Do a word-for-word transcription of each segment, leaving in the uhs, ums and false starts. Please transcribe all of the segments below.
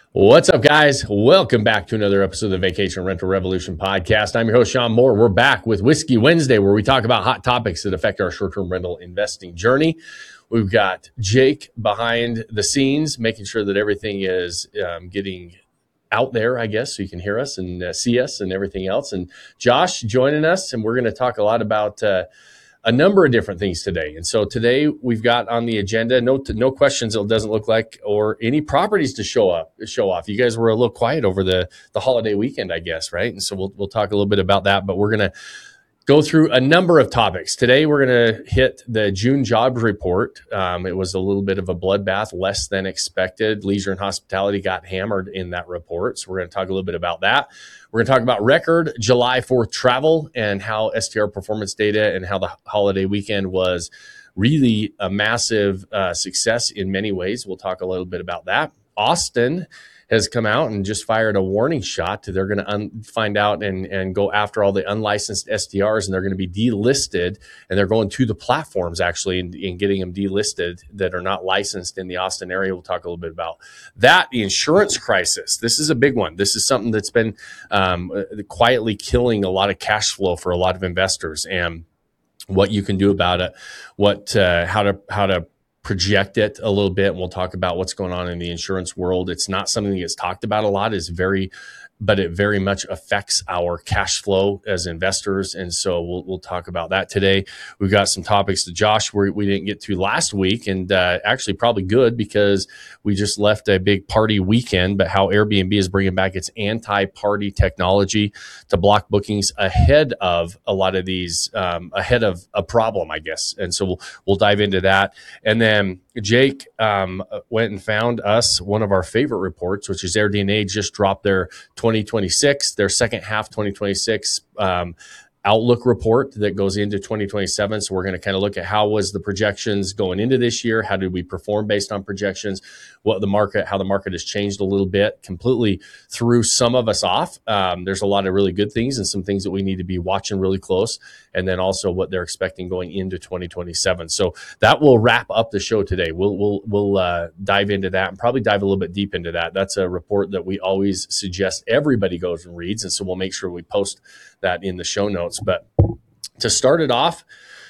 What's up, guys? Welcome back to another episode of the Vacation Rental Revolution podcast. I'm your host, Sean Moore. We're back with Whiskey Wednesday, where we talk about hot topics that affect our short-term rental investing journey. We've got Jake behind the scenes, making sure that everything is um, getting out there, I guess, so you can hear us and uh, see us and everything else. And Josh joining us, and we're going to talk a lot about uh, a number of different things today. And so today we've got on the agenda, no no questions, it doesn't look like, or any properties to show up, show off. You guys were a little quiet over the, the holiday weekend, I guess, right? And so we'll we'll talk a little bit about that, but we're going to go through a number of topics. Today, we're going to hit the June jobs report. Um, it was a little bit of a bloodbath, less than expected. Leisure and hospitality got hammered in that report. So we're going to talk a little bit about that. We're going to talk about record July fourth travel and how S T R performance data and how the holiday weekend was really a massive uh, success in many ways. We'll talk a little bit about that. Austin has come out and just fired a warning shot. They're going to un- find out and, and go after all the unlicensed S T Rs, and they're going to be delisted, and they're going to the platforms actually and, and getting them delisted that are not licensed in the Austin area. We'll talk a little bit about that. The insurance crisis. This is a big one. This is something that's been um, quietly killing a lot of cash flow for a lot of investors, and what you can do about it, what uh, how to how to project it a little bit. And we'll talk about what's going on in the insurance world. It's not something that gets talked about a lot. It's very, but it very much affects our cash flow as investors. And so we'll, we'll talk about that today. We've got some topics to Josh we, we didn't get to last week, and uh, actually probably good because we just left a big party weekend, but how Airbnb is bringing back its anti-party technology to block bookings ahead of a lot of these, um, ahead of a problem, I guess. And so we'll, we'll dive into that. And then Jake um, went and found us one of our favorite reports, which is AirDNA just dropped their twenty twenty-six, their second half twenty twenty-six um, outlook report that goes into twenty twenty-seven. So we're going to kind of look at how was the projections going into this year? How did we perform based on projections? What the market, how the market has changed a little bit, completely threw some of us off. Um, there's a lot of really good things and some things that we need to be watching really close. And then also what they're expecting going into twenty twenty-seven. So that will wrap up the show today. We'll we'll we'll uh, dive into that and probably dive a little bit deep into that. That's a report that we always suggest everybody goes and reads. And so we'll make sure we post that in the show notes. But to start it off,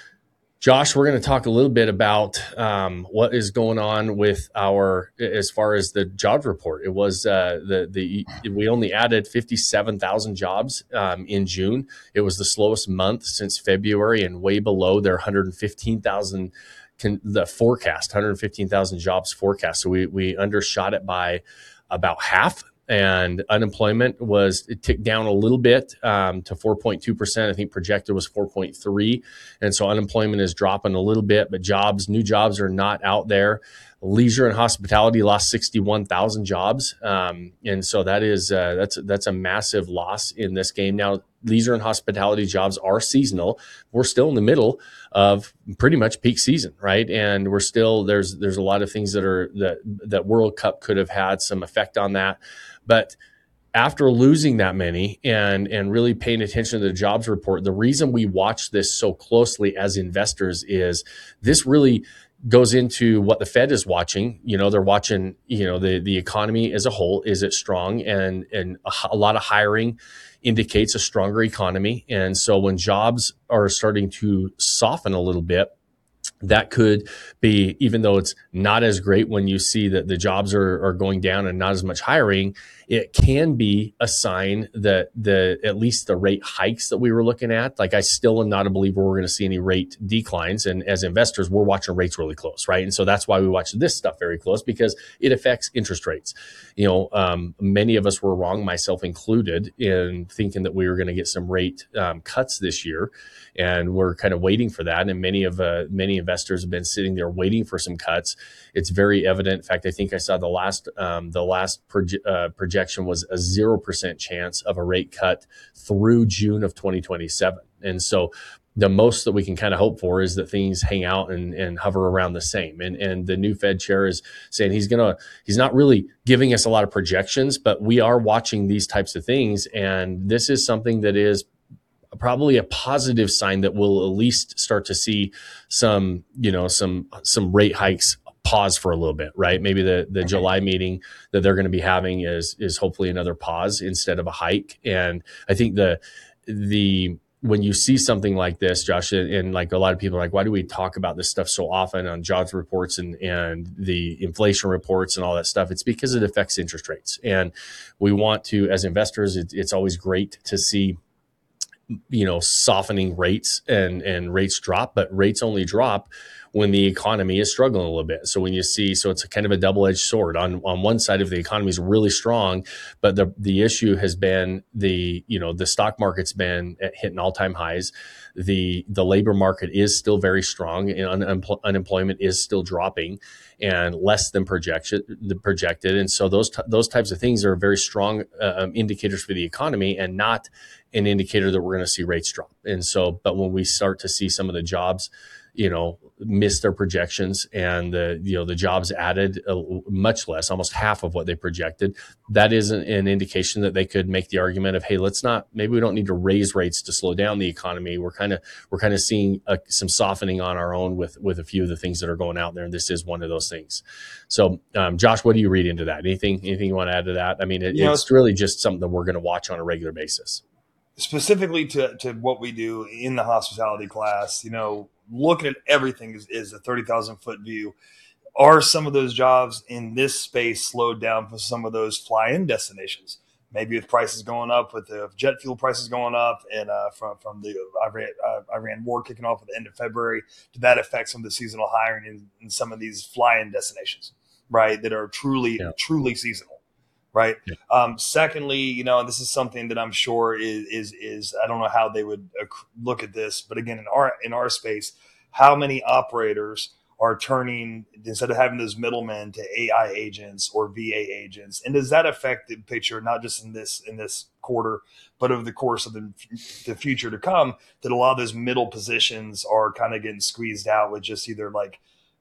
Josh, we're going to talk a little bit about um, what is going on with our, as far as the jobs report. It was uh, the the we only added fifty-seven thousand jobs um, in June. It was the slowest month since February and way below their one hundred fifteen thousand can, the forecast, one hundred fifteen thousand jobs forecast. So we we undershot it by about half. And unemployment was, it ticked down a little bit um, to four point two percent. I think projected was four point three. And so unemployment is dropping a little bit, but jobs, new jobs are not out there. Leisure and hospitality lost sixty-one thousand jobs. Um, and so that is, uh, that's, that's a massive loss in this game. Now, leisure and hospitality jobs are seasonal. We're still in the middle of pretty much peak season, right? And we're still, there's, there's a lot of things that are, that, that World Cup could have had some effect on that. But after losing that many and, and really paying attention to the jobs report, the reason we watch this so closely as investors is this really goes into what the Fed is watching. You know, they're watching, you know, the, the economy as a whole. Is it strong? And, and a, a lot of hiring indicates a stronger economy. And so when jobs are starting to soften a little bit, that could be, even though it's not as great when you see that the jobs are, are going down and not as much hiring, it can be a sign that the at least the rate hikes that we were looking at, like I still am not a believer we're going to see any rate declines. And as investors, we're watching rates really close, right? And so that's why we watch this stuff very close, because it affects interest rates. You know, um, many of us were wrong, myself included, in thinking that we were going to get some rate um, cuts this year. And we're kind of waiting for that. And many of uh, many investors have been sitting there waiting for some cuts. It's very evident. In fact, I think I saw the last um, the last proje- uh, projection was a zero percent chance of a rate cut through June of twenty twenty-seven. And so the most that we can kind of hope for is that things hang out and, and hover around the same. And and the new Fed chair is saying he's gonna he's not really giving us a lot of projections, but we are watching these types of things. And this is something that is probably a positive sign that we'll at least start to see some, you know, some some rate hikes pause for a little bit, right? Maybe the the July meeting that they're going to be having is is hopefully another pause instead of a hike. And I think the the when you see something like this, Josh, and, and like a lot of people are like, why do we talk about this stuff so often on jobs reports and, and the inflation reports and all that stuff? It's because it affects interest rates. And we want to, as investors, it, it's always great to see, you know, softening rates and, and rates drop, but rates only drop when the economy is struggling a little bit. So when you see, so it's a kind of a double-edged sword. On on one side, if the economy is really strong, but the the issue has been the, you know, the stock market's been at hitting all-time highs. The the labor market is still very strong, and un, unemployment is still dropping and less than projection the projected. And so those those types of things are very strong uh, indicators for the economy, and not an indicator that we're going to see rates drop. And so, but when we start to see some of the jobs, you know, miss their projections, and the, you know, the jobs added uh, much less, almost half of what they projected, that is an, an indication that they could make the argument of, hey, let's not, maybe we don't need to raise rates to slow down the economy. We're kind of, we're kind of seeing a, some softening on our own with, with a few of the things that are going out there. And this is one of those things. So, um, Josh, what do you read into that? Anything, anything you want to add to that? I mean, it, you it's know, really just something that we're going to watch on a regular basis. Specifically to, to what we do in the hospitality class, you know, looking at everything is, is a thirty thousand foot view. Are some of those jobs in this space slowed down for some of those fly-in destinations? Maybe with prices going up, with the jet fuel prices going up, and uh, from from the Iran, uh, Iran war kicking off at the end of February, did that affect some of the seasonal hiring in, in some of these fly-in destinations, right, that are truly Yeah. truly seasonal? Right. Yeah. Um, secondly, you know, this is something that I'm sure is, is, is, I don't know how they would look at this, but again, in our, in our space, how many operators are turning, instead of having those middlemen, to A I agents or V A agents? And does that affect the picture, not just in this, in this quarter, but over the course of the, the future to come, that a lot of those middle positions are kind of getting squeezed out with just either like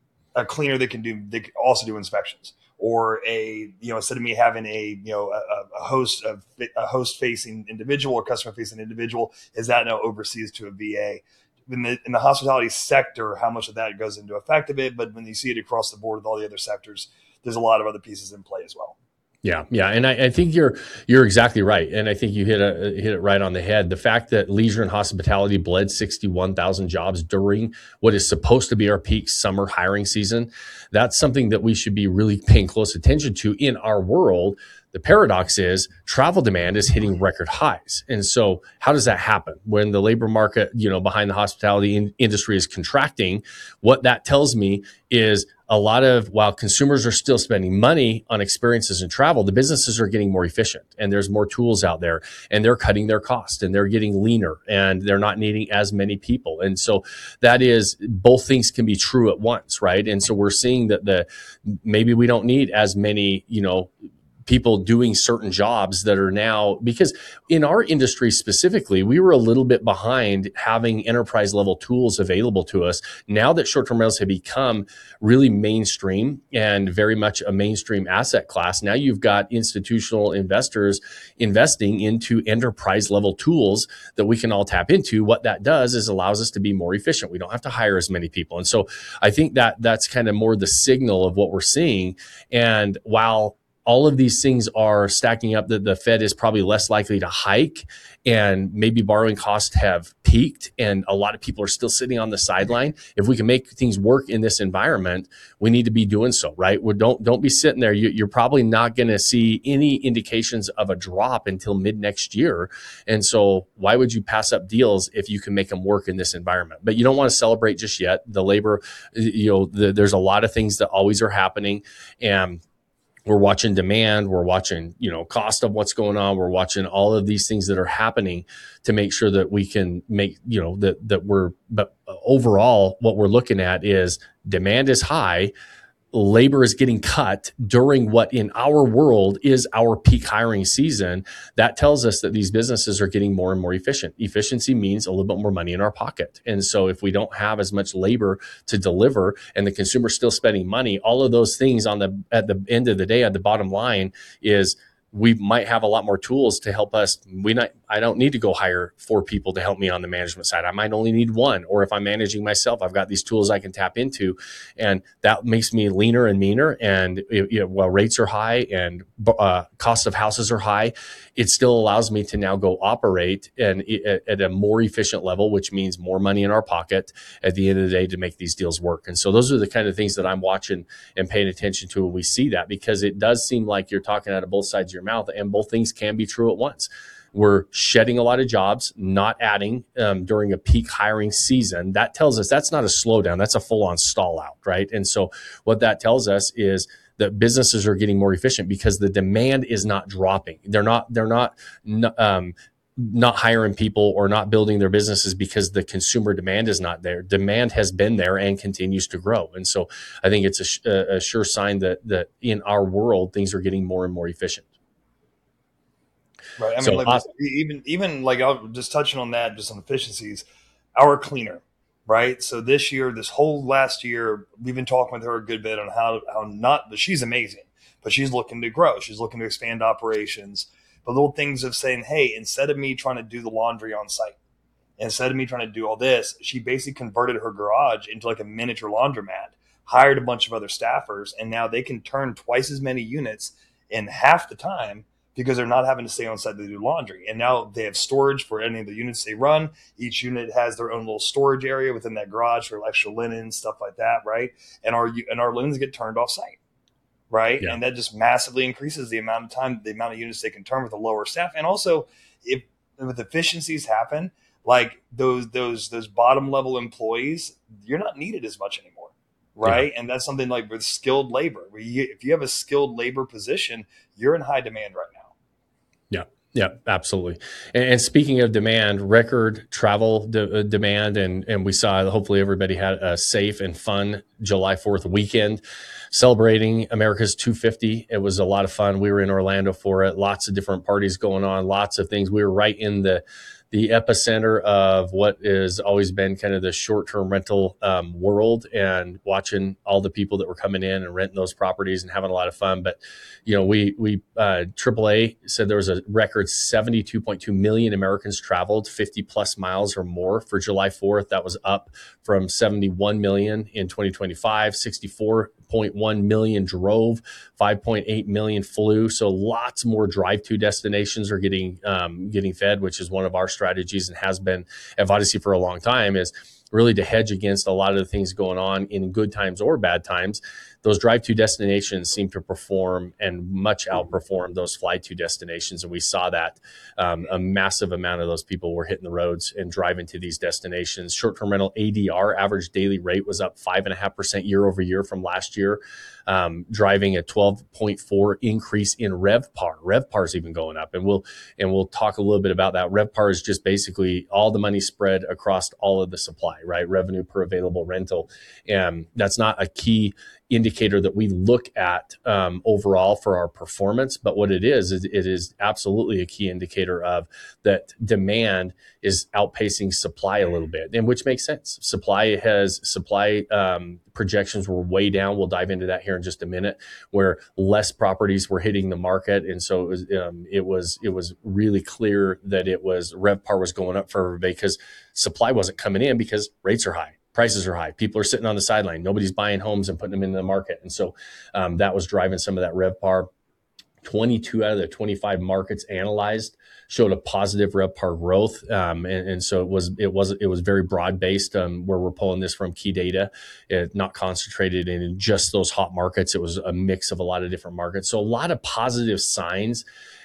a cleaner that can do, they can also do inspections, or a, you know, instead of me having a, you know, a, a host of a host facing individual or customer facing individual, is that now overseas to a V A? In the, in the hospitality sector, how much of that goes into effect of it? But when you see it across the board with all the other sectors, there's a lot of other pieces in play as well. Yeah, yeah, and I, I think you're you're exactly right, and I think you hit a hit it right on the head. The fact that leisure and hospitality bled sixty-one thousand jobs during what is supposed to be our peak summer hiring season, that's something that we should be really paying close attention to in our world. The paradox is travel demand is hitting record highs. And so how does that happen? When the labor market, you know, behind the hospitality in- industry is contracting, what that tells me is a lot of, while consumers are still spending money on experiences and travel, the businesses are getting more efficient, and there's more tools out there, and they're cutting their cost, and they're getting leaner, and they're not needing as many people. And so that is, both things can be true at once, right? And so we're seeing that the, maybe we don't need as many, you know, people doing certain jobs that are now, because in our industry specifically, we were a little bit behind having enterprise level tools available to us. Now that short-term rentals have become really mainstream and very much a mainstream asset class, now you've got institutional investors investing into enterprise level tools that we can all tap into. What that does is allows us to be more efficient. We don't have to hire as many people. And so I think that that's kind of more the signal of what we're seeing. And while all of these things are stacking up, that the Fed is probably less likely to hike, and maybe borrowing costs have peaked, and a lot of people are still sitting on the sideline. If we can make things work in this environment, we need to be doing so, right? We don't don't be sitting there. You, you're probably not going to see any indications of a drop until mid next year, and so why would you pass up deals if you can make them work in this environment? But you don't want to celebrate just yet. The labor, you know, the, there's a lot of things that always are happening, and we're watching demand, we're watching, you know, cost of what's going on. We're watching all of these things that are happening to make sure that we can make, you know, that, that we're, but overall, what we're looking at is demand is high. Labor is getting cut during what in our world is our peak hiring season. That tells us that these businesses are getting more and more efficient. Efficiency means a little bit more money in our pocket. And so if we don't have as much labor to deliver and the consumer's still spending money, all of those things on the, at the end of the day, at the bottom line is we might have a lot more tools to help us. We not, I don't need to go hire four people to help me on the management side. I might only need one. Or if I'm managing myself, I've got these tools I can tap into, and that makes me leaner and meaner. And it, you know, while rates are high and uh, cost of houses are high, it still allows me to now go operate and at, at a more efficient level, which means more money in our pocket at the end of the day to make these deals work. And so those are the kind of things that I'm watching and paying attention to when we see that, because it does seem like you're talking out of both sides of your mouth, and both things can be true at once. We're shedding a lot of jobs, not adding um, during a peak hiring season. That tells us that's not a slowdown. That's a full-on stall out, right? And so what that tells us is that businesses are getting more efficient because the demand is not dropping. They're not, they're not, um, not hiring people or not building their businesses because the consumer demand is not there. Demand has been there and continues to grow. And so I think it's a, a sure sign that, that in our world, things are getting more and more efficient. Right. I mean, so, like uh, even, even like I'll just touching on that, just on efficiencies, our cleaner, right? So this year, this whole last year, we've been talking with her a good bit on how, how not, but she's amazing, but she's looking to grow. She's looking to expand operations, but little things of saying, hey, instead of me trying to do the laundry on site, instead of me trying to do all this, she basically converted her garage into like a miniature laundromat, hired a bunch of other staffers, and now they can turn twice as many units in half the time because they're not having to stay on site to do laundry. And now they have storage for any of the units they run. Each unit has their own little storage area within that garage for extra linen, stuff like that, right? And our and our linens get turned off site, right? Yeah. And that just massively increases the amount of time, the amount of units they can turn with a lower staff. And also, if with efficiencies happen, like those those those bottom level employees, you're not needed as much anymore. Right. Yeah. And that's something like with skilled labor, where you, if you have a skilled labor position, you're in high demand right now. Yeah. Yeah, absolutely. And, and speaking of demand, record travel de- demand, and and we saw hopefully everybody had a safe and fun July fourth weekend celebrating America's two fifty. It was a lot of fun. We were in Orlando for it. Lots of different parties going on, lots of things. We were right in the the epicenter of what has always been kind of the short-term rental um, world, and watching all the people that were coming in and renting those properties and having a lot of fun. But, you know, we, we uh, triple A said there was a record seventy-two point two million Americans traveled fifty plus miles or more for July fourth. That was up from seventy-one million in twenty twenty-five, sixty-four point one million drove, five point eight million flew. So lots more drive-to destinations are getting um, getting fed, which is one of our strategies and has been at Vodacy for a long time, is really to hedge against a lot of the things going on in good times or bad times. Those drive-to destinations seem to perform and much outperform those fly-to destinations. And we saw that um, a massive amount of those people were hitting the roads and driving to these destinations. Short-term rental A D R, average daily rate, was up five point five percent year over year from last year, um, driving a twelve point four increase in RevPAR. RevPAR is even going up. And we'll, and we'll talk a little bit about that. RevPAR is just basically all the money spread across all of the supply, right? Revenue per available rental. And that's not a key indicator that we look at um, overall for our performance, but what it is, is it is absolutely a key indicator of that demand is outpacing supply a little bit, and which makes sense. Supply has supply um, projections were way down. We'll dive into that here in just a minute, where less properties were hitting the market, and so it was um, it was it was really clear that it was RevPAR was going up for everybody because supply wasn't coming in because rates are high. Prices are high. People are sitting on the sideline. Nobody's buying homes and putting them into the market. And so um, that was driving some of that RevPAR. twenty-two out of the twenty-five markets analyzed showed a positive RevPAR growth. Um, and, and so it was, it was, it was very broad based um, where we're pulling this from key data, it, not concentrated in just those hot markets. It was a mix of a lot of different markets. So a lot of positive signs.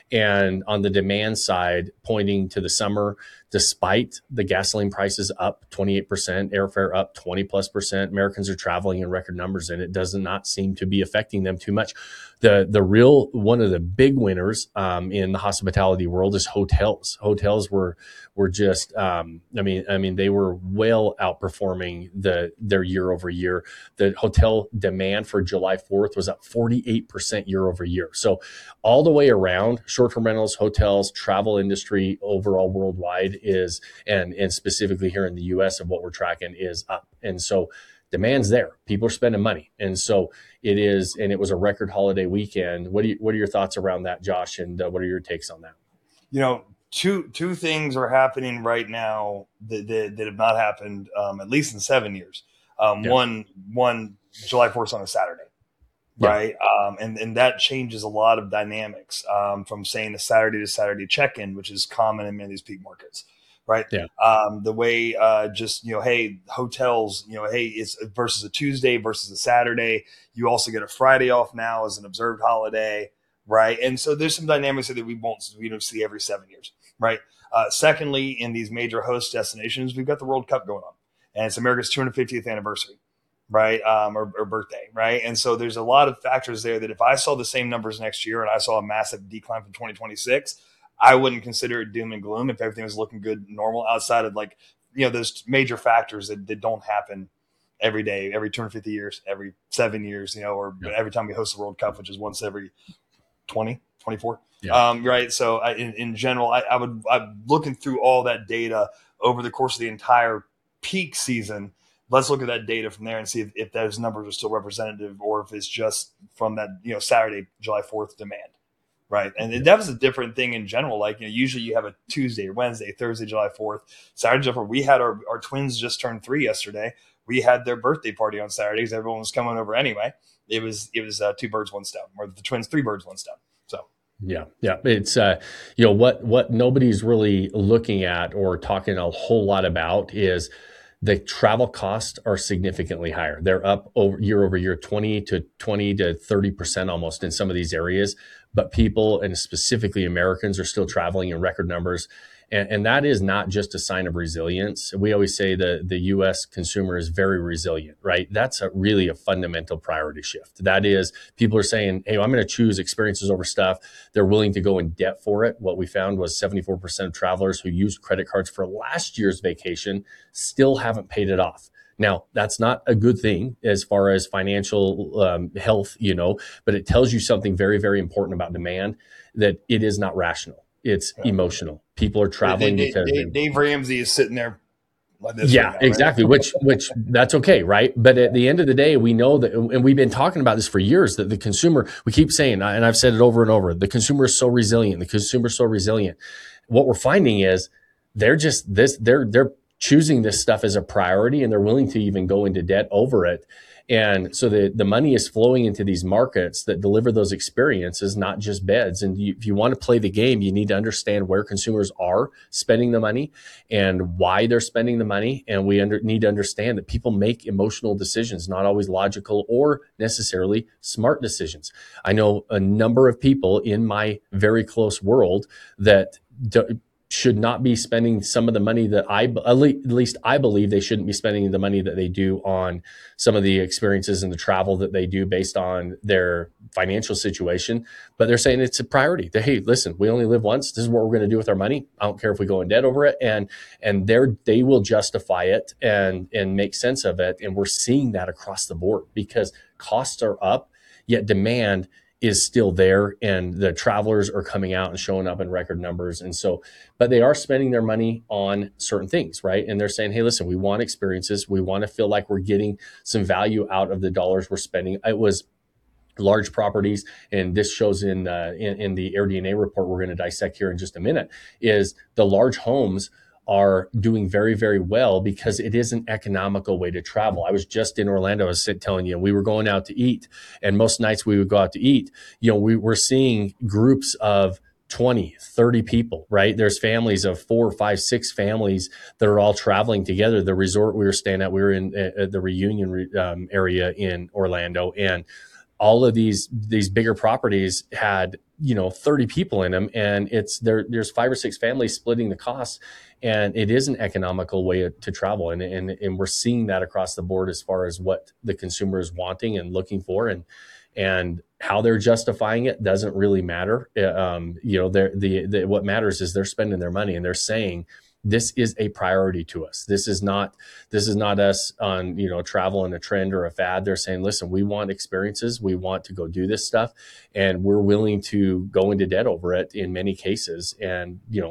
And on the demand side, pointing to the summer, despite the gasoline prices up twenty-eight percent, airfare up twenty plus percent, Americans are traveling in record numbers, and it does not seem to be affecting them too much. The the real, one of the big winners um, in the hospitality world is hotels. Hotels were were just, um, I mean, I mean, they were well outperforming the their year over year. The hotel demand for July fourth was up forty-eight percent year over year. So all the way around, short-term rentals, hotels, travel industry overall worldwide is, and and specifically here in the U S of what we're tracking, is up. And so demand's there. People are spending money. And so it is, and it was a record holiday weekend. What do you, what are your thoughts around that, Josh? And uh, what are your takes on that? You know, two two things are happening right now that that, that have not happened um, at least in seven years. Um, Yeah. One one July fourth on a Saturday, Yeah. right? Um, and and that changes a lot of dynamics um, from saying a Saturday to Saturday check-in, which is common in many of these peak markets, right? Yeah. Um, the way uh, just you know, hey, hotels, you know, hey, it's versus a Tuesday versus a Saturday. You also get a Friday off now as an observed holiday. Right. And so there's some dynamics that we won't we don't see every seven years. Right. Uh, secondly, in these major host destinations, we've got the World Cup going on, and it's America's two hundred fiftieth anniversary. Right. Um, or, or birthday. Right. And so there's a lot of factors there that if I saw the same numbers next year and I saw a massive decline from twenty twenty-six, I wouldn't consider it doom and gloom if everything was looking good, normal outside of like, you know, those major factors that, that don't happen every day, every two hundred fifty years, every seven years, you know, or yeah. every time we host the World Cup, which is once every twenty, twenty-four. Yeah. Um, right. So I, in, in general, I, I would, I'm looking through all that data over the course of the entire peak season. Let's look at that data from there and see if, if those numbers are still representative or if it's just from that, you know, Saturday, July fourth demand. Right. And yeah. that was a different thing in general. Like, you know, usually you have a Tuesday, Wednesday, Thursday, July fourth, Saturday, July fourth. We had our, our twins just turned three yesterday. We had their birthday party on Saturdays. Everyone was coming over anyway. It was, it was uh, two birds, one stone, or the twins, three birds, one stone. So, yeah, yeah, it's uh, you know what what nobody's really looking at or talking a whole lot about is the travel costs are significantly higher. They're up over year over year, twenty to twenty to thirty percent almost in some of these areas. But people, and specifically Americans, are still traveling in record numbers. And, and that is not just a sign of resilience. We always say the, the U S consumer is very resilient, right? That's a, really a fundamental priority shift. That is, people are saying, hey, I'm going to choose experiences over stuff. They're willing to go in debt for it. What we found was seventy-four percent of travelers who used credit cards for last year's vacation still haven't paid it off. Now, that's not a good thing as far as financial um, health, you know, but it tells you something very, very important about demand, that it is not rational. It's yeah. emotional. People are traveling Dave, because Dave, Dave Ramsey is sitting there like this. Yeah, right now, exactly. Right? which, which that's okay. Right. But at the end of the day, we know that, and we've been talking about this for years, that the consumer, we keep saying, and I've said it over and over, the consumer is so resilient. The consumer is so resilient. What we're finding is they're just this, they're, they're choosing this stuff as a priority, and they're willing to even go into debt over it. And so the, the money is flowing into these markets that deliver those experiences, not just beds. And you, if you want to play the game, you need to understand where consumers are spending the money and why they're spending the money. And we under, need to understand that people make emotional decisions, not always logical or necessarily smart decisions. I know a number of people in my very close world that do, should not be spending some of the money that I, at least I believe they shouldn't be spending the money that they do on some of the experiences and the travel that they do based on their financial situation. But they're saying it's a priority. They, hey, listen, we only live once. This is what we're going to do with our money. I don't care if we go in debt over it. And, and they're, they will justify it and, and make sense of it. And we're seeing that across the board because costs are up, yet demand is still there, and the travelers are coming out and showing up in record numbers. And so, but they are spending their money on certain things, right? And they're saying, hey, listen, we want experiences. We want to feel like we're getting some value out of the dollars we're spending. It was large properties, and this shows in, uh, in, in the AirDNA report we're going to dissect here in just a minute, is the large homes are doing very, very well because it is an economical way to travel. I was just in Orlando. I was telling you, we were going out to eat, and most nights we would go out to eat. You know, we were seeing groups of twenty, thirty people, right? There's families of four, five, six families that are all traveling together. The resort we were staying at, we were in uh, the Reunion um, area in Orlando, and all of these these bigger properties had, you know, thirty people in them, and it's there. There's five or six families splitting the costs, and it is an economical way to travel, and and and we're seeing that across the board as far as what the consumer is wanting and looking for, and and how they're justifying it doesn't really matter. Um, you know, they're, the the what matters is they're spending their money, and they're saying, this is a priority to us. This is not, this is not us on, you know, travel and a trend or a fad. They're saying, listen, we want experiences. We want to go do this stuff, and we're willing to go into debt over it in many cases. And, you know,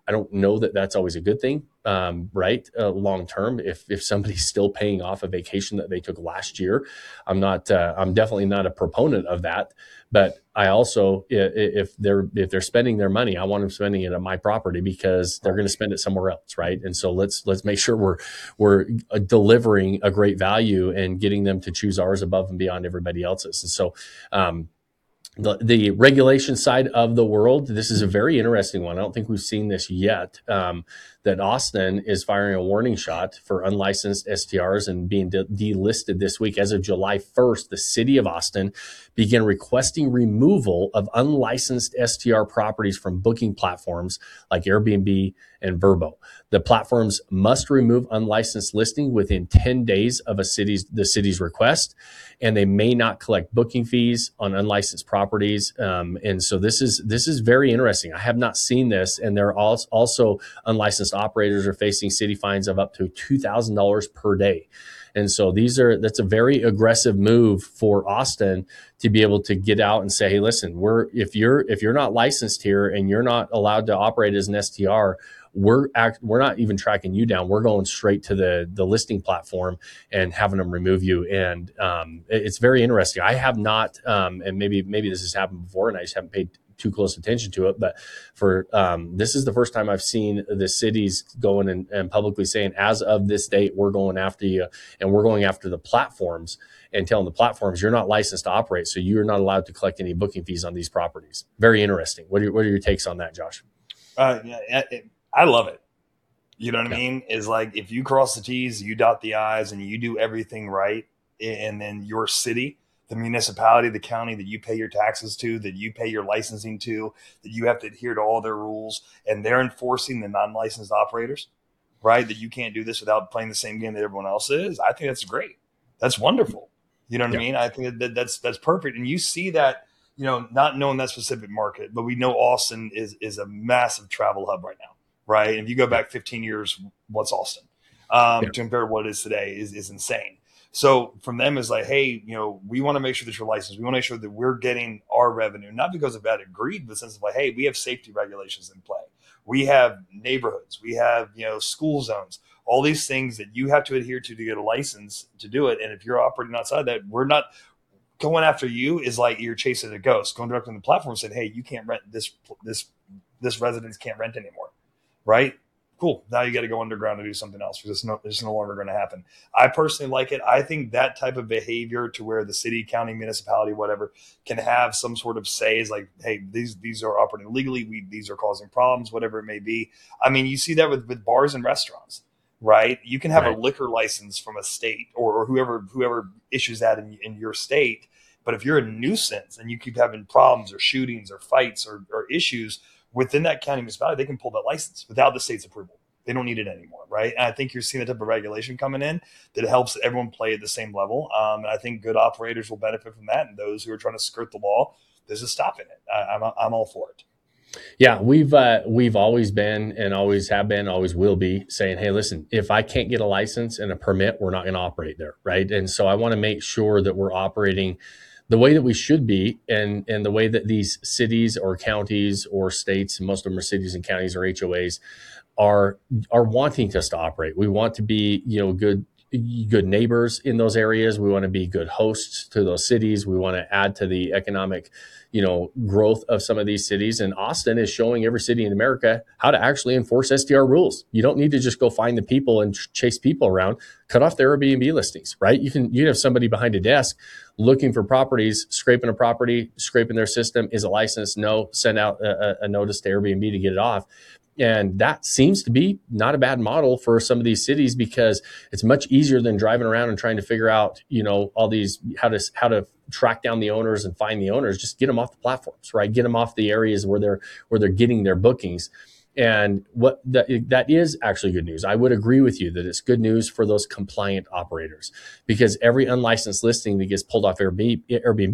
I don't know that that's always a good thing, um, right? Uh, long term, if if somebody's still paying off a vacation that they took last year, I'm not. Uh, I'm definitely not a proponent of that. But I also, if they're if they're spending their money, I want them spending it on my property because they're going to spend it somewhere else, right? And so let's let's make sure we're we're delivering a great value and getting them to choose ours above and beyond everybody else's. And so, um, the, the regulation side of the world, this is a very interesting one. I don't think we've seen this yet. Um, that Austin is firing a warning shot for unlicensed S T Rs and being de- delisted this week. As of July first, the city of Austin began requesting removal of unlicensed S T R properties from booking platforms like Airbnb and Vrbo. The platforms must remove unlicensed listing within ten days of a city's the city's request, and they may not collect booking fees on unlicensed properties. Um, and so this is this is very interesting. I have not seen this, and there are also unlicensed operators are facing city fines of up to two thousand dollars per day. And so these are that's a very aggressive move for Austin to be able to get out and say, hey, listen, we're if you're if you're not licensed here and you're not allowed to operate as an S T R, we're act, we're not even tracking you down. We're going straight to the the listing platform and having them remove you. And um, it's very interesting. I have not, um, and maybe maybe this has happened before, and I just haven't paid too close attention to it. But for um, this is the first time I've seen the cities going and, and publicly saying, as of this date, we're going after you, and we're going after the platforms and telling the platforms you're not licensed to operate, so you're not allowed to collect any booking fees on these properties. Very interesting. What are your, what are your takes on that, Josh? Uh, yeah, it, I love it. You know what yeah. I mean? Is like if you cross the T's, you dot the I's, and you do everything right, and then your city, the municipality, the county that you pay your taxes to, that you pay your licensing to, that you have to adhere to all their rules, and they're enforcing the non-licensed operators, right? That you can't do this without playing the same game that everyone else is. I think that's great. That's wonderful. You know what yeah. I mean? I think that that's that's perfect. And you see that, you know, not knowing that specific market, but we know Austin is is a massive travel hub right now, right? And if you go back fifteen years, what's Austin? Um, yeah. To compare to what it is today is is insane. So from them is like, hey, you know, we want to make sure that you're licensed. We want to make sure that we're getting our revenue, not because of bad greed, but the sense of like, hey, we have safety regulations in play. We have neighborhoods. We have, you know, school zones, all these things that you have to adhere to to get a license to do it. And if you're operating outside that, we're not going after you is like you're chasing a ghost, going directly on the platform and saying, hey, you can't rent this, this, this residence can't rent anymore. Right? Cool. Now you got to go underground to do something else because it's no, it's no longer going to happen. I personally like it. I think that type of behavior to where the city, county, municipality, whatever, can have some sort of say is like, hey, these these are operating illegally. We these are causing problems, whatever it may be. I mean, you see that with, with bars and restaurants, right? You can have right. a liquor license from a state or, or whoever whoever issues that in, in your state. But if you're a nuisance and you keep having problems or shootings or fights or, or issues within that county municipality, they can pull that license without the state's approval. They don't need it anymore, right? And I think you're seeing that type of regulation coming in that helps everyone play at the same level. Um, and I think good operators will benefit from that. And those who are trying to skirt the law, this is stopping it. I, I'm, I'm all for it. Yeah, we've uh, we've always been and always have been, always will be saying, hey, listen, if I can't get a license and a permit, we're not going to operate there, right? And so I want to make sure that we're operating the way that we should be, and and the way that these cities or counties or states, and most of them are cities and counties or H O As, are are wanting us to operate. We want to be, you know, good good neighbors in those areas. We want to be good hosts to those cities. We want to add to the economic, you know, growth of some of these cities. And Austin is showing every city in America how to actually enforce S T R rules. You don't need to just go find the people and chase people around. Cut off their Airbnb listings, right? You can you can have somebody behind a desk looking for properties, scraping a property, scraping their system. Is it licensed? No. Send out a, a notice to Airbnb to get it off. And that seems to be not a bad model for some of these cities because it's much easier than driving around and trying to figure out, you know, all these, how to, how to track down the owners and find the owners. Just get them off the platforms, right? Get them off the areas where they're, where they're getting their bookings. And what that, that is actually good news. I would agree with you that it's good news for those compliant operators because every unlicensed listing that gets pulled off Airbnb, Airbnb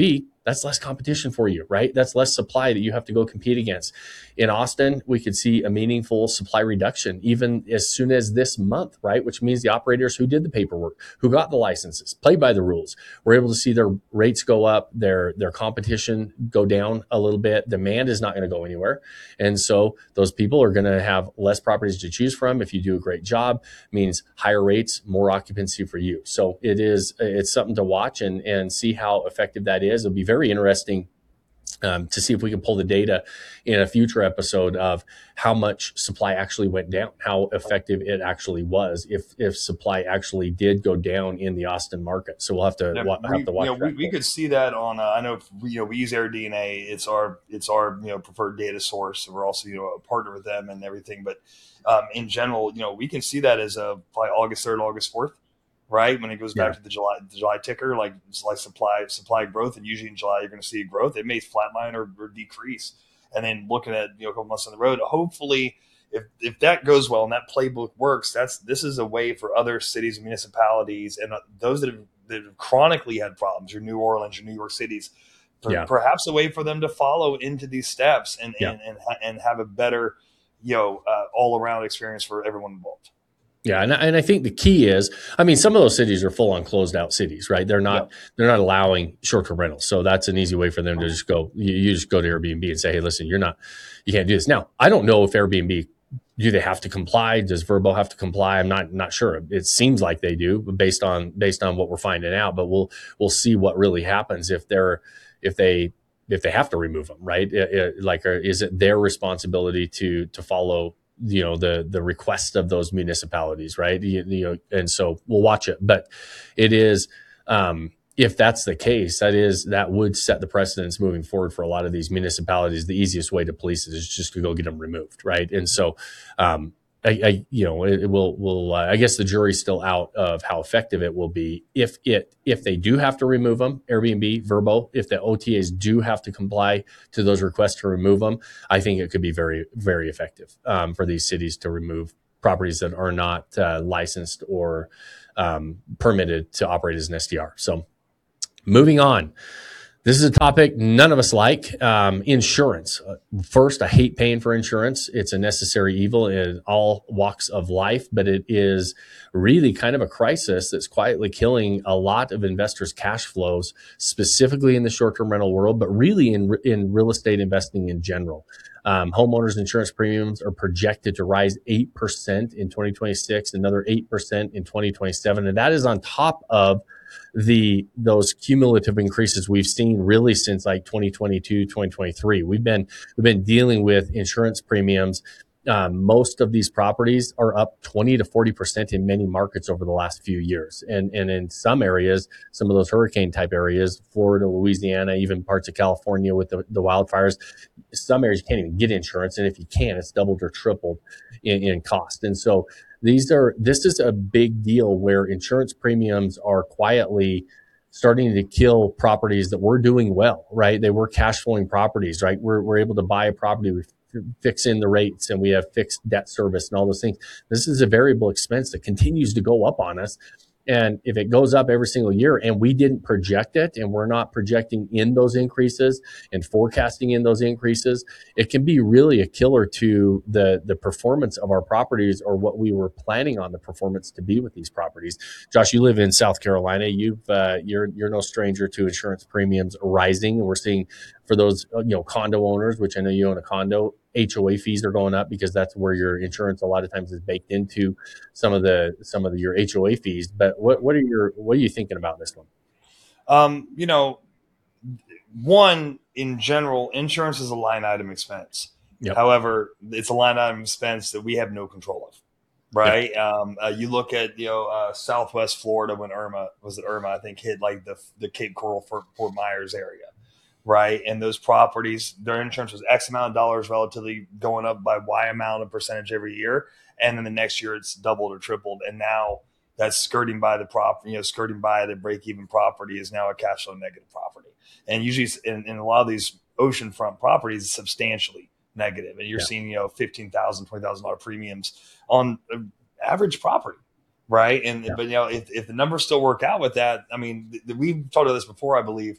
that's less competition for you, right? That's less supply that you have to go compete against. In Austin, we could see a meaningful supply reduction even as soon as this month, right? Which means the operators who did the paperwork, who got the licenses, played by the rules, were able to see their rates go up, their their competition go down a little bit. Demand is not going to go anywhere. And so those people are going to have less properties to choose from. If you do a great job, means higher rates, more occupancy for you. So it is, it's something to watch and, and see how effective that is. It'll be very interesting um, to see if we can pull the data in a future episode of how much supply actually went down, how effective it actually was, if if supply actually did go down in the Austin market. So we'll have to Yeah, wa- we, have to watch you know, that. we, we could see that on. Uh, I know we, you know we use AirDNA. It's our it's our you know preferred data source. We're also you know a partner with them and everything. But um, in general, you know we can see that as a probably August third, August fourth, right? When it goes back Yeah. to the July the July ticker, like it's like supply supply growth, and usually in July you're going to see growth. It may flatline or, or decrease, and then looking at you know a couple months on the road, hopefully. If, if that goes well and that playbook works, that's this is a way for other cities and municipalities and uh, those that have, that have chronically had problems, your New Orleans, your New York cities, for, Yeah. perhaps a way for them to follow into these steps and Yeah. and and, and have a better, you know, uh, all around experience for everyone involved. Yeah, and and I think the key is, I mean, some of those cities are full on closed out cities, right? They're not Yeah. they're not allowing short term rentals, so that's an easy way for them to just go. You, you just go to Airbnb and say, hey, listen, you're not, you can't do this. Now, I don't know if Airbnb, do they have to comply? Does Verbo have to comply? I'm not not sure. It seems like they do, based on based on what we're finding out. But we'll we'll see what really happens if they're if they if they have to remove them, right? It, it, like, or is it their responsibility to to follow, you know, the the request of those municipalities, right? You, you know, and so we'll watch it. But it is, um, if that's the case, that is that would set the precedence moving forward for a lot of these municipalities. The easiest way to police it is just to go get them removed, right? And so, um, I, I you know, it, it will will uh, I guess the jury's still out of how effective it will be if it if they do have to remove them, Airbnb, Verbo, if the O T As do have to comply to those requests to remove them. I think it could be very, very effective um, for these cities to remove properties that are not uh, licensed or um, permitted to operate as an S D R. So moving on. This is a topic none of us like. Um, insurance. First, I hate paying for insurance. It's a necessary evil in all walks of life, but it is really kind of a crisis that's quietly killing a lot of investors' cash flows, specifically in the short-term rental world, but really in, in real estate investing in general. Um, homeowners insurance premiums are projected to rise eight percent in twenty twenty-six, another eight percent in twenty twenty-seven. And that is on top of the those cumulative increases we've seen really since like twenty twenty-two, twenty twenty-three. We've been we've been dealing with insurance premiums. Um, most of these properties are up twenty to forty percent in many markets over the last few years. And, and in some areas, some of those hurricane type areas, Florida, Louisiana, even parts of California with the, the wildfires, some areas you can't even get insurance. And if you can, it's doubled or tripled in, in cost. And so these are, this is a big deal where insurance premiums are quietly starting to kill properties that were doing well, right? They were cash flowing properties, right? We're, we're able to buy a property with fix in the rates and we have fixed debt service and all those things. This is a variable expense that continues to go up on us. And if it goes up every single year and we didn't project it and we're not projecting in those increases and forecasting in those increases, it can be really a killer to the, the performance of our properties or what we were planning on the performance to be with these properties. Josh, you live in South Carolina. You've, uh, you're, you're no stranger to insurance premiums rising. And we're seeing for those, you know, condo owners, which I know you own a condo, H O A fees are going up because that's where your insurance a lot of times is baked into some of the some of the, your H O A fees. But what what are your what are you thinking about this one? Um, you know, one in general, insurance is a line item expense. Yep. However, it's a line item expense that we have no control of. Right. Yep. Um, uh, you look at, you know, uh, Southwest Florida when Irma was it Irma, I think hit like the, the Cape Coral, Fort, Fort Myers area. Right. And those properties, their insurance was X amount of dollars relatively going up by Y amount of percentage every year. And then the next year it's doubled or tripled. And now that's skirting by the property, you know, skirting by the break even property is now a cash flow negative property. And usually in, in a lot of these oceanfront properties, it's substantially negative. And you're yeah. seeing, you know, fifteen thousand dollars, twenty thousand dollars premiums on average property. Right. And, yeah. but, you know, if, if the numbers still work out with that, I mean, th- we've talked about this before, I believe.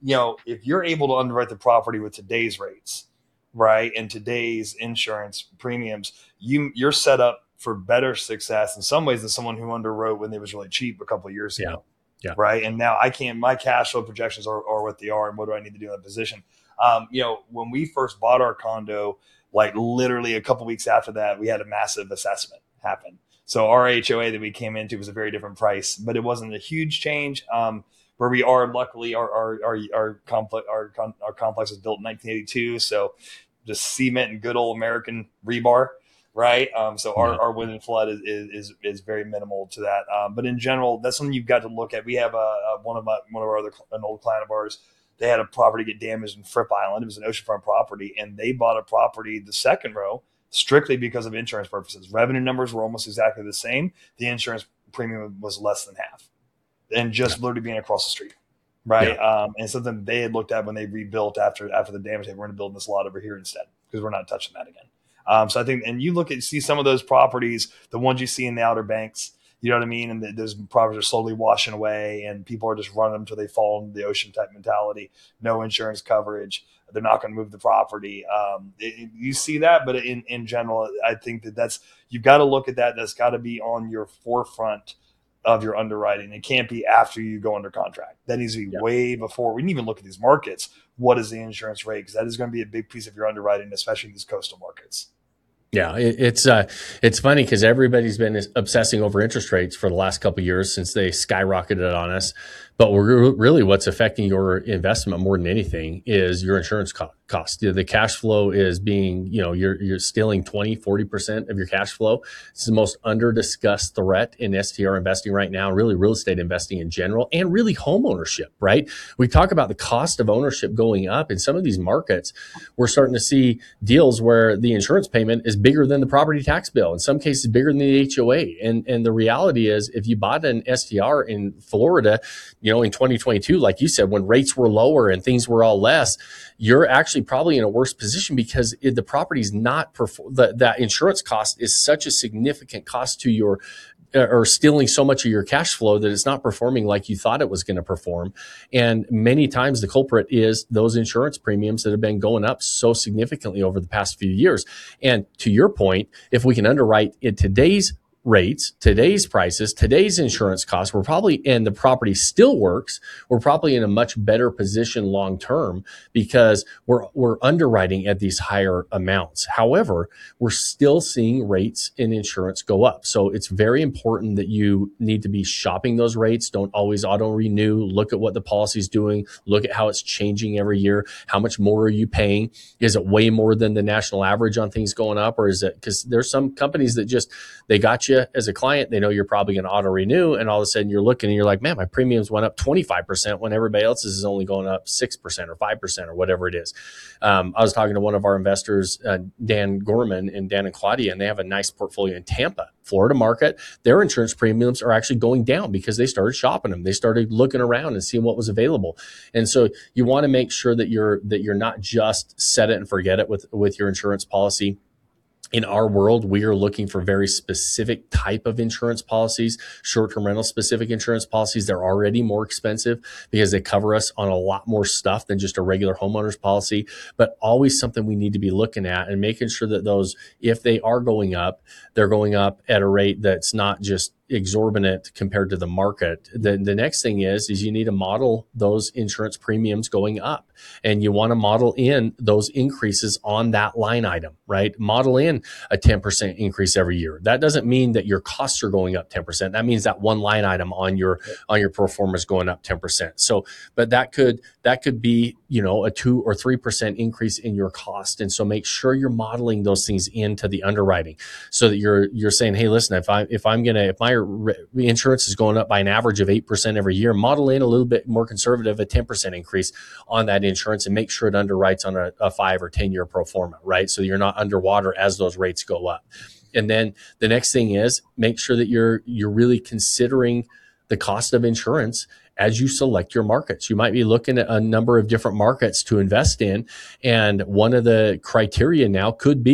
you know, if you're able to underwrite the property with today's rates, right, and today's insurance premiums, you you're set up for better success in some ways than someone who underwrote when they was really cheap a couple of years ago. Yeah. Yeah. Right. And now I can't, my cash flow projections are, are what they are. And what do I need to do in that position? Um, you know, when we first bought our condo, like literally a couple weeks after that, we had a massive assessment happen. So our H O A that we came into was a very different price, but it wasn't a huge change. Um, where we are, luckily, our our our, our complex our, our complex was built in nineteen eighty-two, so just cement and good old American rebar, right? Um, so our, yeah. our wind and flood is, is is very minimal to that. Um, but in general, that's something you've got to look at. We have a, a one of my one of our other an old client of ours. They had a property get damaged in Fripp Island. It was an oceanfront property, and they bought a property, the second row, strictly because of insurance purposes. Revenue numbers were almost exactly the same. The insurance premium was less than half, and just yeah. literally being across the street, right? Yeah. Um, and something they had looked at when they rebuilt after after the damage. They were going to build this lot over here instead because we're not touching that again. Um, so I think, and you look at see some of those properties, the ones you see in the Outer Banks. You know what I mean? And the, those properties are slowly washing away, and people are just running them until they fall into the ocean type mentality. No insurance coverage. They're not going to move the property. Um, it, you see that, but in, in general, I think that that's you've got to look at that. That's got to be on your forefront of your underwriting. It can't be after you go under contract. That needs to be yeah. way before. We didn't even look at these markets. What is the insurance rate? Because that is going to be a big piece of your underwriting, especially these coastal markets. Yeah, it, it's uh, it's funny because everybody's been obsessing over interest rates for the last couple of years since they skyrocketed on us. But we're really what's affecting your investment more than anything is your insurance co- cost. The cash flow is being, you know, you're you're stealing twenty, forty percent of your cash flow. It's the most under discussed threat in S T R investing right now, really real estate investing in general, and really home ownership, right? We talk about the cost of ownership going up in some of these markets. We're starting to see deals where the insurance payment is bigger than the property tax bill, in some cases bigger than the H O A. And, and the reality is if you bought an S T R in Florida, you know, in twenty twenty-two, like you said, when rates were lower and things were all less, you're actually probably in a worse position because the property's not perform that that insurance cost is such a significant cost to your or stealing so much of your cash flow that it's not performing like you thought it was going to perform. And many times the culprit is those insurance premiums that have been going up so significantly over the past few years. And to your point, if we can underwrite in today's rates, today's prices, today's insurance costs, we're probably, and the property still works, we're probably in a much better position long term because we're we're underwriting at these higher amounts. However, we're still seeing rates in insurance go up. So it's very important that you need to be shopping those rates. Don't always auto renew. Look at what the policy's doing. Look at how it's changing every year. How much more are you paying? Is it way more than the national average on things going up? Or is it, because there's some companies that just, they got you as a client, they know you're probably going to auto renew, and all of a sudden you're looking and you're like, man, my premiums went up twenty-five percent when everybody else's is only going up six percent or five percent or whatever it is. Um, I was talking to one of our investors, uh, Dan Gorman and Dan and Claudia, and they have a nice portfolio in Tampa, Florida market. Their insurance premiums are actually going down because they started shopping them. They started looking around and seeing what was available. And so you want to make sure that you're that you're not just set it and forget it with with your insurance policy. In our world, we are looking for very specific type of insurance policies, short-term rental specific insurance policies. They're already more expensive because they cover us on a lot more stuff than just a regular homeowner's policy, but always something we need to be looking at and making sure that those, if they are going up, they're going up at a rate that's not just exorbitant compared to the market. The, the next thing is, is you need to model those insurance premiums going up, and you want to model in those increases on that line item, right? Model in a ten percent increase every year. That doesn't mean that your costs are going up ten percent. That means that one line item on your, on your pro forma is going up ten percent. So, but that could, that could be, you know, a two or three percent increase in your cost. And so make sure you're modeling those things into the underwriting so that you're, you're saying, hey, listen, if I, if I'm going to, if my insurance is going up by an average of eight percent every year, model in a little bit more conservative, a ten percent increase on that insurance, and make sure it underwrites on a, a five or ten year pro forma, right? So you're not underwater as those rates go up. And then the next thing is make sure that you're, you're really considering the cost of insurance as you select your markets. You might be looking at a number of different markets to invest in. And one of the criteria now could be,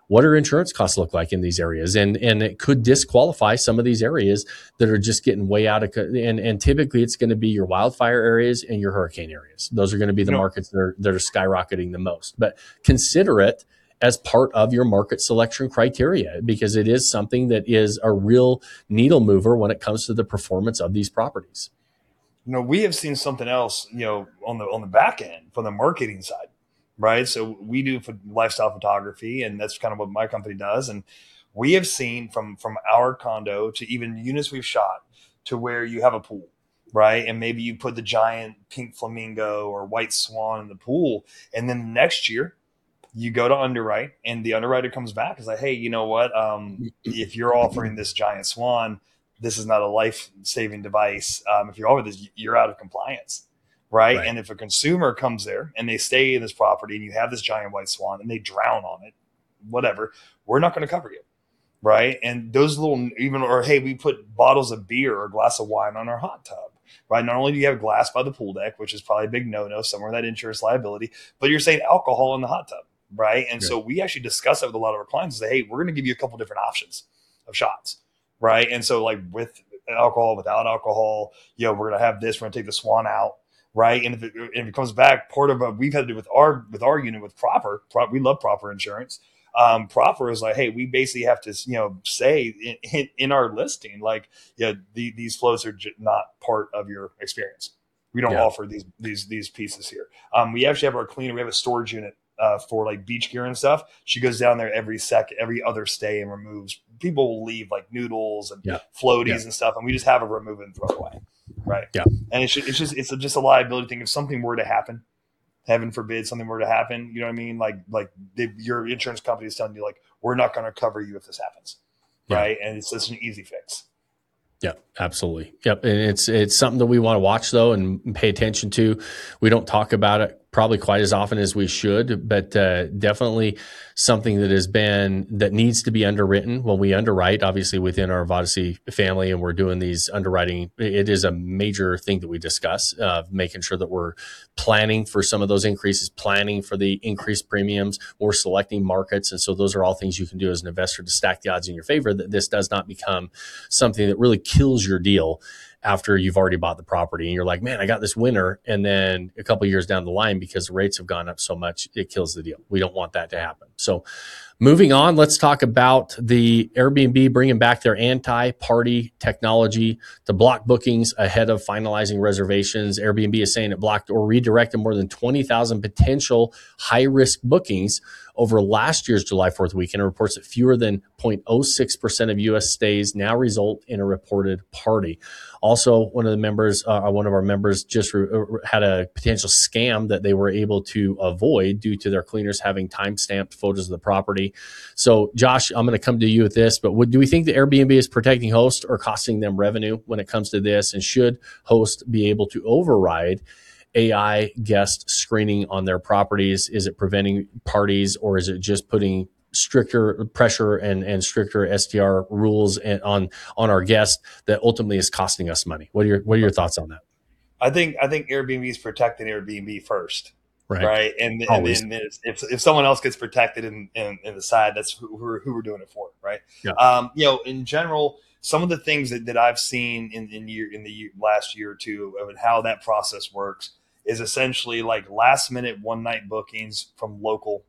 what do insurance costs look like in these areas? And and it could disqualify some of these areas that are just getting way out of, and, and typically it's going to be your wildfire areas and your hurricane areas. Those are going to be the You know, markets that are, that are skyrocketing the most. But consider it as part of your market selection criteria, because it is something that is a real needle mover when it comes to the performance of these properties. you know, we have seen something else, you know, on the on the back end from the marketing side, right? So we do for lifestyle photography, and that's kind of what my company does. And we have seen from from our condo to even units we've shot to where you have a pool, right? And maybe you put the giant pink flamingo or white swan in the pool, and then next year you go to underwrite, and the underwriter comes back and is like, hey, you know what? Um, if you're offering this giant swan, this is not a life-saving device. Um, if you're over this, you're out of compliance, right? Right. And if a consumer comes there and they stay in this property and you have this giant white swan and they drown on it, whatever, we're not going to cover you, right? And those little, even, or hey, we put bottles of beer or a glass of wine on our hot tub, right? Not only do you have glass by the pool deck, which is probably a big no-no, somewhere that insurance liability, but you're saying alcohol in the hot tub, right? And Yeah. so we actually discuss that with a lot of our clients and say, hey, we're going to give you a couple different options of shots. Right. And so like with alcohol, without alcohol, you know, we're going to have this, we're going to take the swan out. Right. And if it, if it comes back, part of what we've had to do with our, with our unit with Proper, Pro, we love Proper Insurance. Um, Proper is like, hey, we basically have to, you know, say in, in, in our listing, like, yeah, the, these flows are j- not part of your experience. We don't Yeah. offer these, these, these pieces here. Um, we actually have our cleaner. We have a storage unit Uh, for like beach gear and stuff. She goes down there every second, every other stay, and removes. People will leave like noodles and Yeah. floaties Yeah. and stuff, and we just have a remove and throw away, right? Yeah. And it's just, it's just it's a, just a liability thing. If something were to happen, heaven forbid, something were to happen, you know what I mean? Like like the, your insurance company is telling you like, we're not going to cover you if this happens, Yeah. right? And it's just an easy fix. Yeah, absolutely. Yep. And it's it's something that we want to watch though and pay attention to. We don't talk about it probably quite as often as we should, but uh, definitely something that has been that needs to be underwritten when we underwrite, obviously within our Vodacy family, and we're doing these underwriting. It is a major thing that we discuss, uh, making sure that we're planning for some of those increases, planning for the increased premiums, or selecting markets. And so those are all things you can do as an investor to stack the odds in your favor that this does not become something that really kills your deal after you've already bought the property and you're like, man, I got this winner. And then a couple of years down the line, because the rates have gone up so much, it kills the deal. We don't want that to happen. So moving on, let's talk about the Airbnb bringing back their anti-party technology to block bookings ahead of finalizing reservations. Airbnb is saying it blocked or redirected more than twenty thousand potential high-risk bookings over last year's July fourth weekend. It reports that fewer than zero point zero six percent of U S stays now result in a reported party. Also, one of the members, uh, one of our members just re- had a potential scam that they were able to avoid due to their cleaners having time-stamped photos of the property. So, Josh, I'm going to come to you with this, but would, do we think the Airbnb is protecting hosts or costing them revenue when it comes to this? And should hosts be able to override A I guest screening on their properties? Is it preventing parties, or is it just putting stricter pressure and, and stricter S T R rules and on on our guests that ultimately is costing us money? What are your what are your thoughts on that? I think I think Airbnb is protecting Airbnb first. Right. Right. And, and Always. then if, if someone else gets protected in, in, in the side, that's who, who, we're, who we're doing it for. Right. Yeah. Um, you know, in general, some of the things that, that I've seen in, in year, in the year, last year or two of how that process works is essentially like last minute one night bookings from local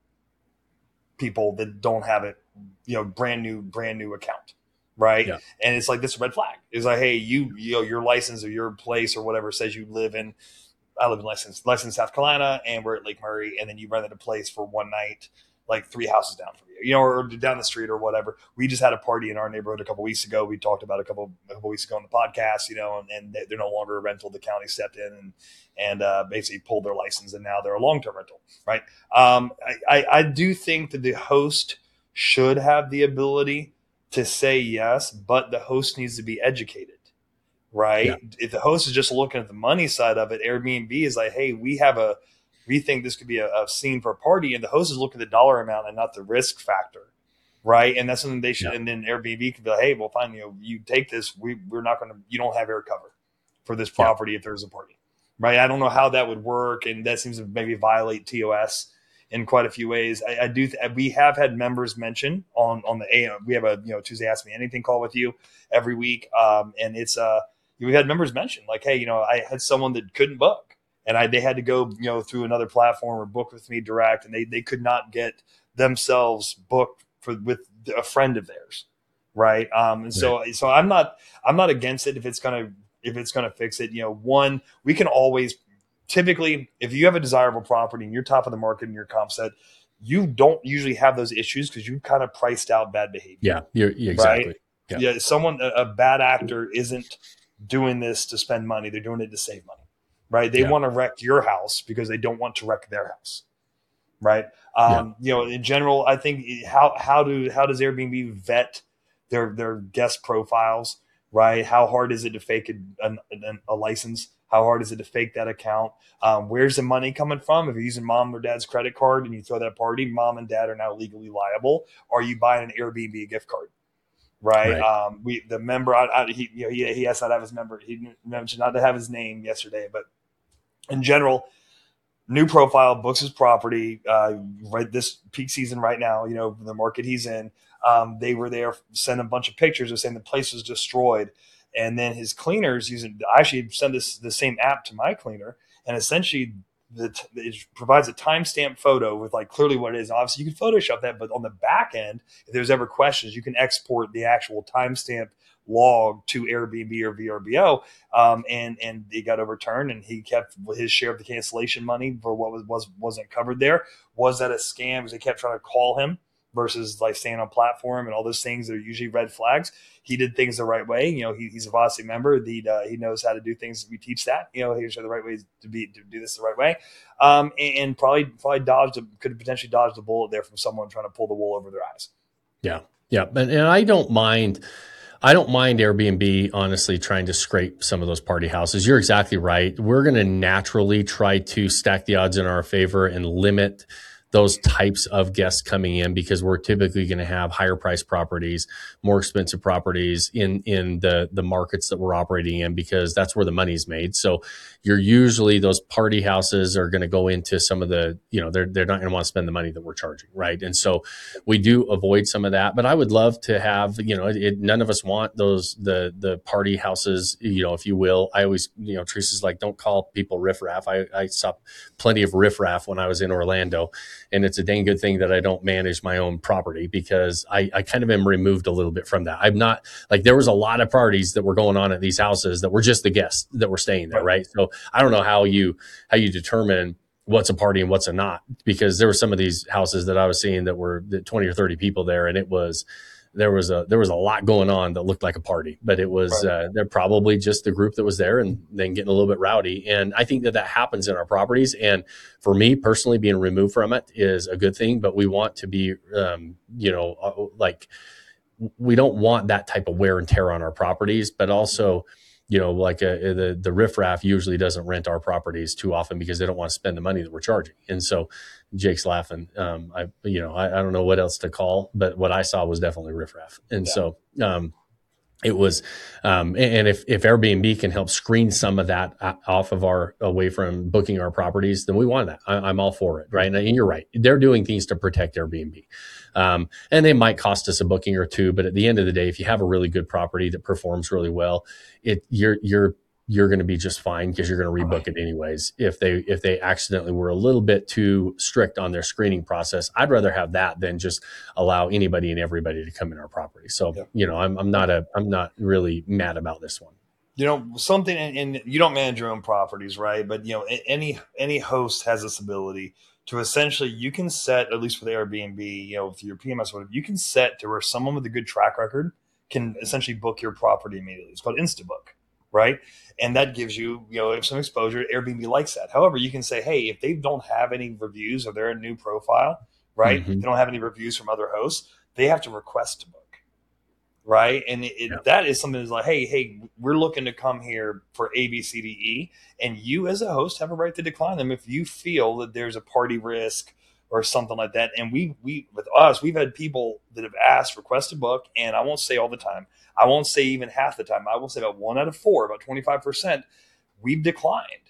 people that don't have it, you know, brand new, brand new account. Right. Yeah. And it's like this red flag. It's like, hey, you, you know, your license or your place or whatever says you live in, I live in license, license South Carolina, and we're at Lake Murray, and then you rented a place for one night, like three houses down from you, you know, or down the street or whatever. We just had a party in our neighborhood a couple weeks ago. We talked about a couple a couple weeks ago on the podcast, you know, and, and they're no longer a rental. The county stepped in and and uh, basically pulled their license, and now they're a long term rental, right? Um, I, I, I do think that the host should have the ability to say yes, but the host needs to be educated. Right. Yeah. If the host is just looking at the money side of it, Airbnb is like, hey, we have a, we think this could be a, a scene for a party. And the host is looking at the dollar amount and not the risk factor. Right. And that's something they should, yeah. And then Airbnb could be like, hey, well, fine, you know, you take this, we, we're not going to, you don't have air cover for this property yeah. if there's a party. Right. I don't know how that would work. And that seems to maybe violate T O S in quite a few ways. I, I do. Th- we have had members mention on on the A M. We have a you know Tuesday Ask Me Anything call with you every week, um, and it's uh we had members mention like, hey, you know, I had someone that couldn't book, and I they had to go you know through another platform or book with me direct, and they they could not get themselves booked for with a friend of theirs, right? Um, and so right. so I'm not I'm not against it if it's gonna if it's gonna fix it. You know, one, we can always. Typically, if you have a desirable property and you're top of the market in your comp set, you don't usually have those issues because you've kind of priced out bad behavior. Yeah, you're, yeah, exactly. Right? Yeah. yeah, someone, a, a bad actor isn't doing this to spend money. They're doing it to save money, right? They yeah. want to wreck your house because they don't want to wreck their house, right? Um, yeah. You know, in general, I think how how do how does Airbnb vet their their guest profiles, right? How hard is it to fake a, a, a license? How hard is it to fake that account? Um, where's the money coming from? If you're using mom or dad's credit card and you throw that party, mom and dad are now legally liable. Or are you buying an Airbnb gift card? Right. right. Um, we the member, I, I, he, you know, he he has not to have his member. He mentioned not to have his name yesterday, but in general, new profile, books his property. Uh, right this peak season right now, you know, the market he's in. Um, they were there, sent a bunch of pictures of saying the place was destroyed. And then his cleaners using, I actually send this the same app to my cleaner, and essentially the, it provides a timestamp photo with like clearly what it is. Obviously, you can Photoshop that, but on the back end, if there's ever questions, you can export the actual timestamp log to Airbnb or V R B O, um, and and it got overturned, and he kept his share of the cancellation money for what was, was wasn't covered there. Was that a scam? Because they kept trying to call him versus like staying on platform and all those things that are usually red flags. He did things the right way. You know, he, he's a Vasi member. He, uh, he knows how to do things. We teach that, you know, here's the right ways to be, to do this the right way. Um, and, and probably, probably dodged, a, could have potentially dodged a bullet there from someone trying to pull the wool over their eyes. Yeah. Yeah. And, and I don't mind, I don't mind Airbnb, honestly, trying to scrape some of those party houses. You're exactly right. We're going to naturally try to stack the odds in our favor and limit those types of guests coming in because we're typically going to have higher priced properties, more expensive properties in, in the, the markets that we're operating in because that's where the money's made. So you're usually those party houses are going to go into some of the, you know, they're, they're not going to want to spend the money that we're charging. Right. And so we do avoid some of that, but I would love to have, you know, it, none of us want those, the, the party houses, you know, if you will. I always, you know, Teresa's like, don't call people riffraff. I, I saw plenty of riffraff when I was in Orlando. And it's a dang good thing that I don't manage my own property because I, I kind of am removed a little bit from that. I'm not like there was a lot of parties that were going on at these houses that were just the guests that were staying there. Right. So I don't know how you how you determine what's a party and what's a not, because there were some of these houses that I was seeing that were twenty or thirty people there. And it was there was a there was a lot going on that looked like a party, but it was right. uh, they're probably just the group that was there and then getting a little bit rowdy. And I think that that happens in our properties. And for me personally, being removed from it is a good thing. But we want to be, um, you know, like we don't want that type of wear and tear on our properties, but also. You know, like a, the the riffraff usually doesn't rent our properties too often because they don't want to spend the money that we're charging. And so Jake's laughing. Um, I, you know, I, I don't know what else to call, but what I saw was definitely riffraff. And yeah. so um, it was, um, and if, if Airbnb can help screen some of that off of our, away from booking our properties, then we want that. I, I'm all for it. Right. And you're right. They're doing things to protect Airbnb. Um, and they might cost us a booking or two, but at the end of the day, if you have a really good property that performs really well, it, you're, you're, you're going to be just fine because you're going to rebook it anyways. If they, if they accidentally were a little bit too strict on their screening process, I'd rather have that than just allow anybody and everybody to come in our property. So, yeah. you know, I'm, I'm not a, I'm not really mad about this one. You know, something, and you don't manage your own properties, right? But, you know, any, any host has this ability to essentially, you can set, at least with Airbnb, you know, with your P M S, whatever, you can set to where someone with a good track record can essentially book your property immediately. It's called InstaBook. Right. And that gives you, you know, some exposure. Airbnb likes that. However, you can say, hey, if they don't have any reviews or they're a new profile, right? Mm-hmm. They don't have any reviews from other hosts, they have to request to book. Right. And it, yeah. that is something that's like, hey, hey, we're looking to come here for A, B, C, D, E. And you as a host have a right to decline them if you feel that there's a party risk or something like that. And we, we, with us, we've had people that have asked, request to book. And I won't say all the time, I won't say even half the time. I will say about one out of four, about twenty-five percent, we've declined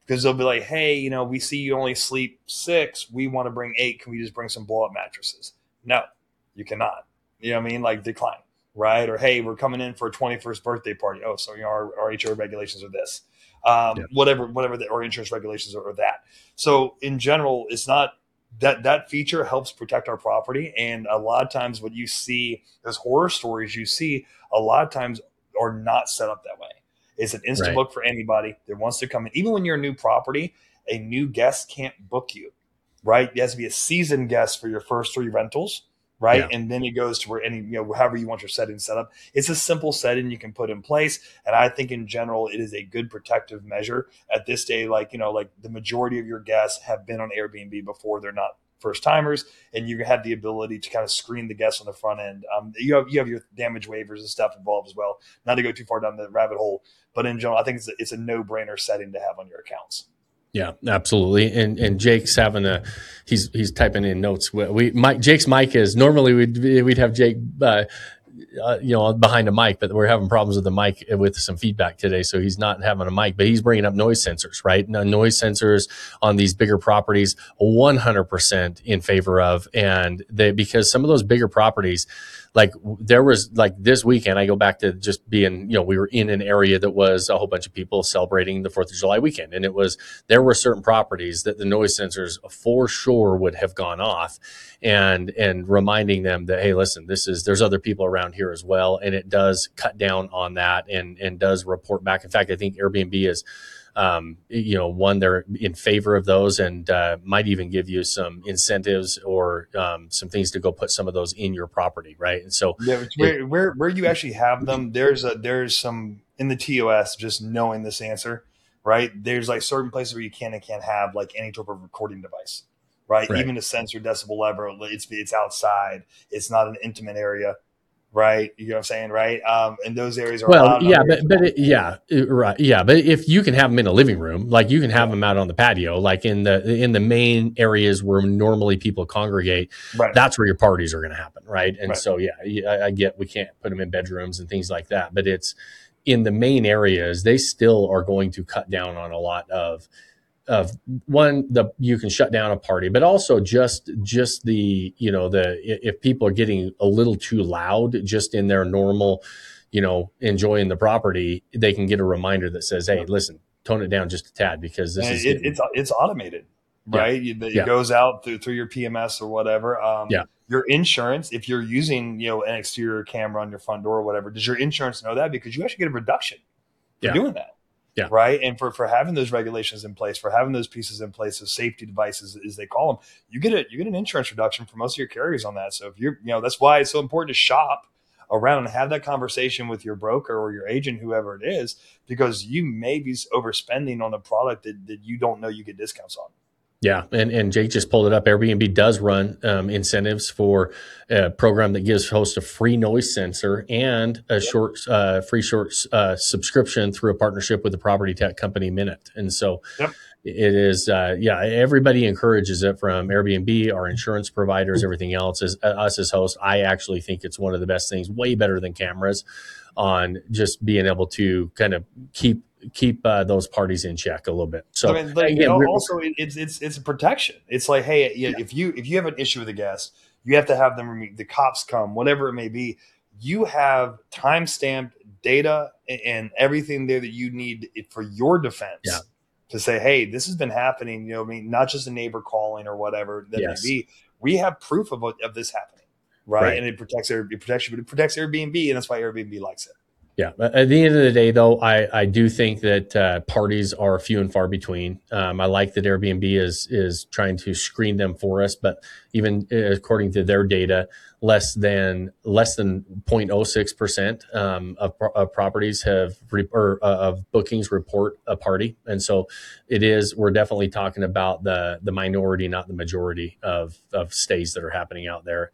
because they'll be like, hey, you know, we see you only sleep six. We want to bring eight. Can we just bring some blow up mattresses? No, you cannot. You know what I mean? Like decline, right? Or, hey, we're coming in for a twenty-first birthday party. Oh, so you know, our, our H O A regulations are this, um, yeah. whatever, whatever the, or insurance regulations are, are that. So in general, it's not that that feature helps protect our property. And a lot of times what you see, those horror stories you see a lot of times are not set up that way. It's an instant right. book for anybody that wants to come in. Even when you're a new property, a new guest can't book you, right? It has to be a seasoned guest for your first three rentals, right? Yeah. And then it goes to where any, you know, however you want your setting set up. It's a simple setting you can put in place. And I think in general, it is a good protective measure at this day. Like, you know, like the majority of your guests have been on Airbnb before. They're not first timers, and you have the ability to kind of screen the guests on the front end. Um, you have you have your damage waivers and stuff involved as well. Not to go too far down the rabbit hole, but in general, I think it's a, it's a no brainer setting to have on your accounts. Yeah, absolutely. And and Jake's having a he's he's typing in notes. We Mike Jake's mic is normally we'd we'd have Jake. Uh, Uh, you know, behind a mic, but we're having problems with the mic with some feedback today. So he's not having a mic, but he's bringing up noise sensors, right? Now, noise sensors on these bigger properties, one hundred percent in favor of. And they, because some of those bigger properties, like there was like this weekend, I go back to just being, you know, we were in an area that was a whole bunch of people celebrating the fourth of July weekend. And it was, there were certain properties that the noise sensors for sure would have gone off and, and reminding them that, hey, listen, this is, there's other people around here as well. And it does cut down on that and, and does report back. In fact, I think Airbnb is, um, you know, one, they're in favor of those and uh, might even give you some incentives or um, some things to go put some of those in your property, right? And so, yeah, where, where where you actually have them, there's a there's some in the T O S. Just knowing this answer, right? There's like certain places where you can and can't have like any type of recording device, right? right? Even a sensor decibel level, it's it's outside. It's not an intimate area. Right. You know what I'm saying? Right. Um, and those areas are, well, yeah, but, but it, yeah, right. Yeah. But if you can have them in a living room, like you can have yeah. them out on the patio, like in the, in the main areas where normally people congregate, right. that's where your parties are going to happen. Right. And right. so, yeah, I, I get, we can't put them in bedrooms and things like that, but it's in the main areas, they still are going to cut down on a lot of, of one, the you can shut down a party, but also just just the, you know, the if people are getting a little too loud just in their normal, you know, enjoying the property, they can get a reminder that says, hey, listen, tone it down just a tad because this and is it, getting, it's it's automated, right? Yeah. It yeah. goes out through through your P M S or whatever. Um, yeah. Your insurance, if you're using, you know, an exterior camera on your front door or whatever, does your insurance know that? Because you actually get a reduction for yeah. doing that. Yeah. Right. And for, for having those regulations in place, for having those pieces in place, those safety devices, as they call them, you get a, you get an insurance reduction for most of your carriers on that. So if you're, you know, that's why it's so important to shop around and have that conversation with your broker or your agent, whoever it is, because you may be overspending on a product that, that you don't know you get discounts on. Yeah. And, and Jake just pulled it up. Airbnb does run um, incentives for a program that gives hosts a free noise sensor and a yep. short, uh, free short uh, subscription through a partnership with the property tech company Minute. And so yep. it is, uh, yeah, everybody encourages it from Airbnb, our insurance providers, everything else. As uh, us as hosts, I actually think it's one of the best things, way better than cameras, on just being able to kind of keep keep uh, those parties in check a little bit. So I mean, like, again, also it's it's it's a protection. It's like, hey, yeah. if you if you have an issue with a guest, you have to have them, the cops come, whatever it may be. You have time-stamped data and everything there that you need for your defense yeah. to say, hey, this has been happening. You know, I mean, not just a neighbor calling or whatever that yes. may be. We have proof of of this happening, right? right. And it protects it protects you, but it protects Airbnb, and that's why Airbnb likes it. Yeah. At the end of the day, though, I, I do think that uh, parties are few and far between. Um, I like that Airbnb is is trying to screen them for us, but even according to their data, less than less than zero point zero six percent um, of, of properties have re- or uh, of bookings report a party, and so it is. We're definitely talking about the the minority, not the majority of of stays that are happening out there.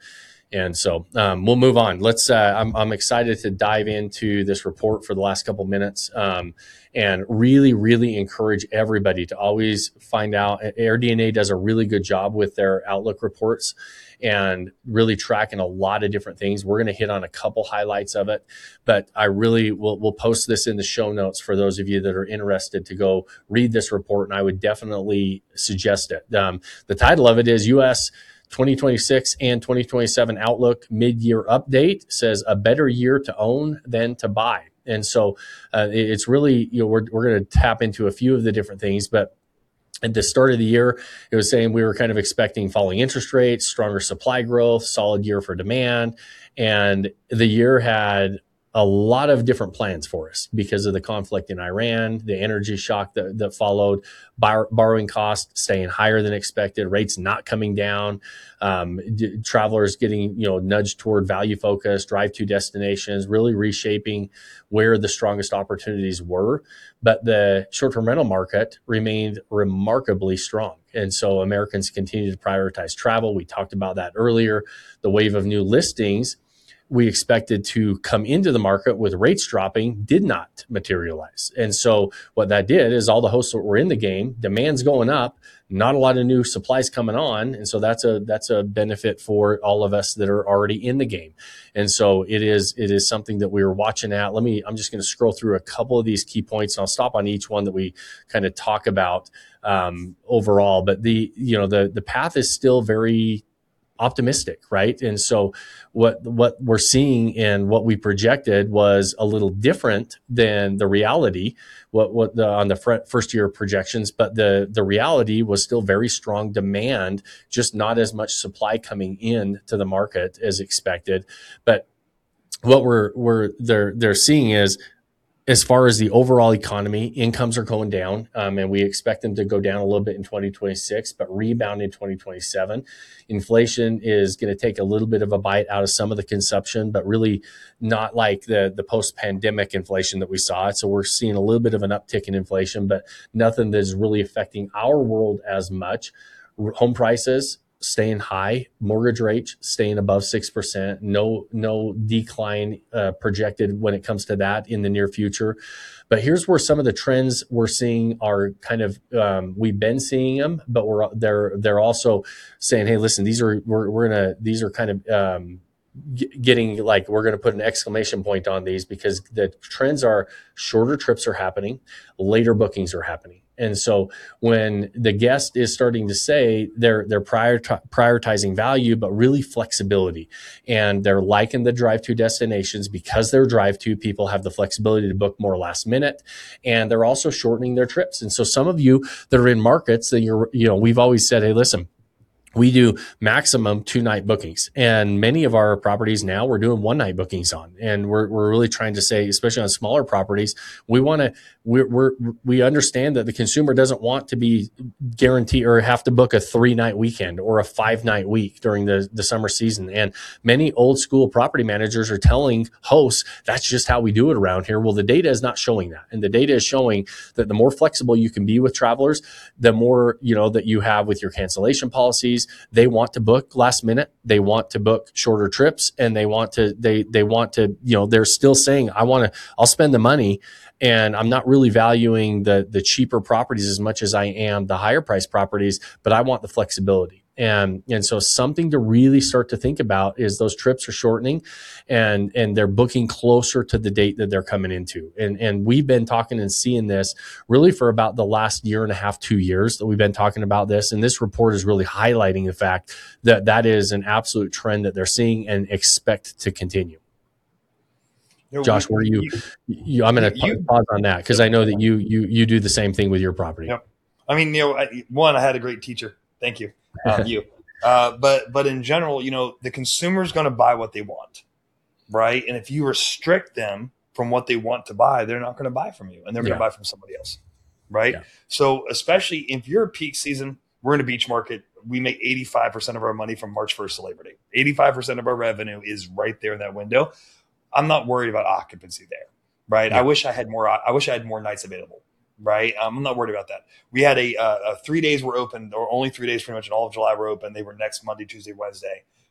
And so um, we'll move on. Let's. Uh, I'm, I'm excited to dive into this report for the last couple minutes, um, and really, really encourage everybody to always find out. AirDNA does a really good job with their Outlook reports, and really tracking a lot of different things. We're going to hit on a couple highlights of it, but I really will we'll post this in the show notes for those of you that are interested to go read this report, and I would definitely suggest it. Um, the title of it is U S twenty twenty-six and twenty twenty-seven Outlook Mid-Year Update. Says a better year to own than to buy. And so uh, it's really, you know, we're, we're going to tap into a few of the different things, but at the start of the year, it was saying we were kind of expecting falling interest rates, stronger supply growth, solid year for demand. And the year had a lot of different plans for us because of the conflict in Iran, the energy shock that, that followed, bar, borrowing costs staying higher than expected, rates not coming down, um, d- travelers getting, you know, nudged toward value focus, drive to destinations, really reshaping where the strongest opportunities were. But the short-term rental market remained remarkably strong. And so Americans continue to prioritize travel. We talked about that earlier. The wave of new listings we expected to come into the market with rates dropping did not materialize. And so what that did is all the hosts that were in the game, demand's going up, not a lot of new supplies coming on. And so that's a that's a benefit for all of us that are already in the game. And so it is it is something that we were watching at. Let me, I'm just going to scroll through a couple of these key points, and I'll stop on each one that we kind of talk about um, overall. But the, you know, the the path is still very optimistic, right? And so what what we're seeing and what we projected was a little different than the reality, what what the, on the first year projections, but the the reality was still very strong demand, just not as much supply coming in to the market as expected. But what we're we're they're they're seeing is, as far as the overall economy, incomes are going down, um, and we expect them to go down a little bit in twenty twenty-six, but rebound in twenty twenty-seven. Inflation is going to take a little bit of a bite out of some of the consumption, but really not like the, the post-pandemic inflation that we saw. So we're seeing a little bit of an uptick in inflation, but nothing that is really affecting our world as much. Home prices staying high, mortgage rates staying above six percent, no no decline uh, projected when it comes to that in the near future. But here's where some of the trends we're seeing are kind of, um, we've been seeing them, but we're they're they're also saying, hey, listen, these are we're we're gonna these are kind of um, getting like, we're going to put an exclamation point on these, because the trends are shorter trips are happening, later bookings are happening. And so when the guest is starting to say they're they're prior prioritizing value, but really flexibility, and they're liking the drive-to destinations because they're drive-to, people have the flexibility to book more last minute, and they're also shortening their trips. And so some of you that are in markets that you're, you know, we've always said, hey, listen, we do maximum two night bookings, and many of our properties now we're doing one night bookings on, and we're we're really trying to say, especially on smaller properties, we want to we're, we're we understand that the consumer doesn't want to be guaranteed or have to book a three night weekend or a five night week during the the summer season. And many old school property managers are telling hosts that's just how we do it around here. Well, the data is not showing that, and the data is showing that the more flexible you can be with travelers, the more, you know, that you have with your cancellation policies. They want to book last minute. They want to book shorter trips, and they want to, they, they want to, you know, they're still saying, I want to, I'll spend the money, and I'm not really valuing the, the cheaper properties as much as I am the higher price properties, but I want the flexibility. And, and so something to really start to think about is those trips are shortening, and, and they're booking closer to the date that they're coming into. And, and we've been talking and seeing this really for about the last year and a half, two years that we've been talking about this. And this report is really highlighting the fact that that is an absolute trend that they're seeing and expect to continue. You know, Josh, where you, you, you I'm going to pause on that, because I know that you, you, you do the same thing with your property. Yep. I mean, you know, I, one, I had a great teacher. Thank you. Um, you, uh, but, but in general, you know, the consumer is going to buy what they want, right? And if you restrict them from what they want to buy, they're not going to buy from you, and they're going to yeah. buy from somebody else. Right. Yeah. So especially if you're a peak season, we're in a beach market. We make eighty-five percent of our money from March first to Labor Day. eighty-five percent of our revenue is right there in that window. I'm not worried about occupancy there. Right. Yeah. I wish I had more. I wish I had more nights available. Right. Um, I'm not worried about that. We had a, uh, a three days were open, or only three days pretty much in all of July were open. They were next Monday, Tuesday, Wednesday.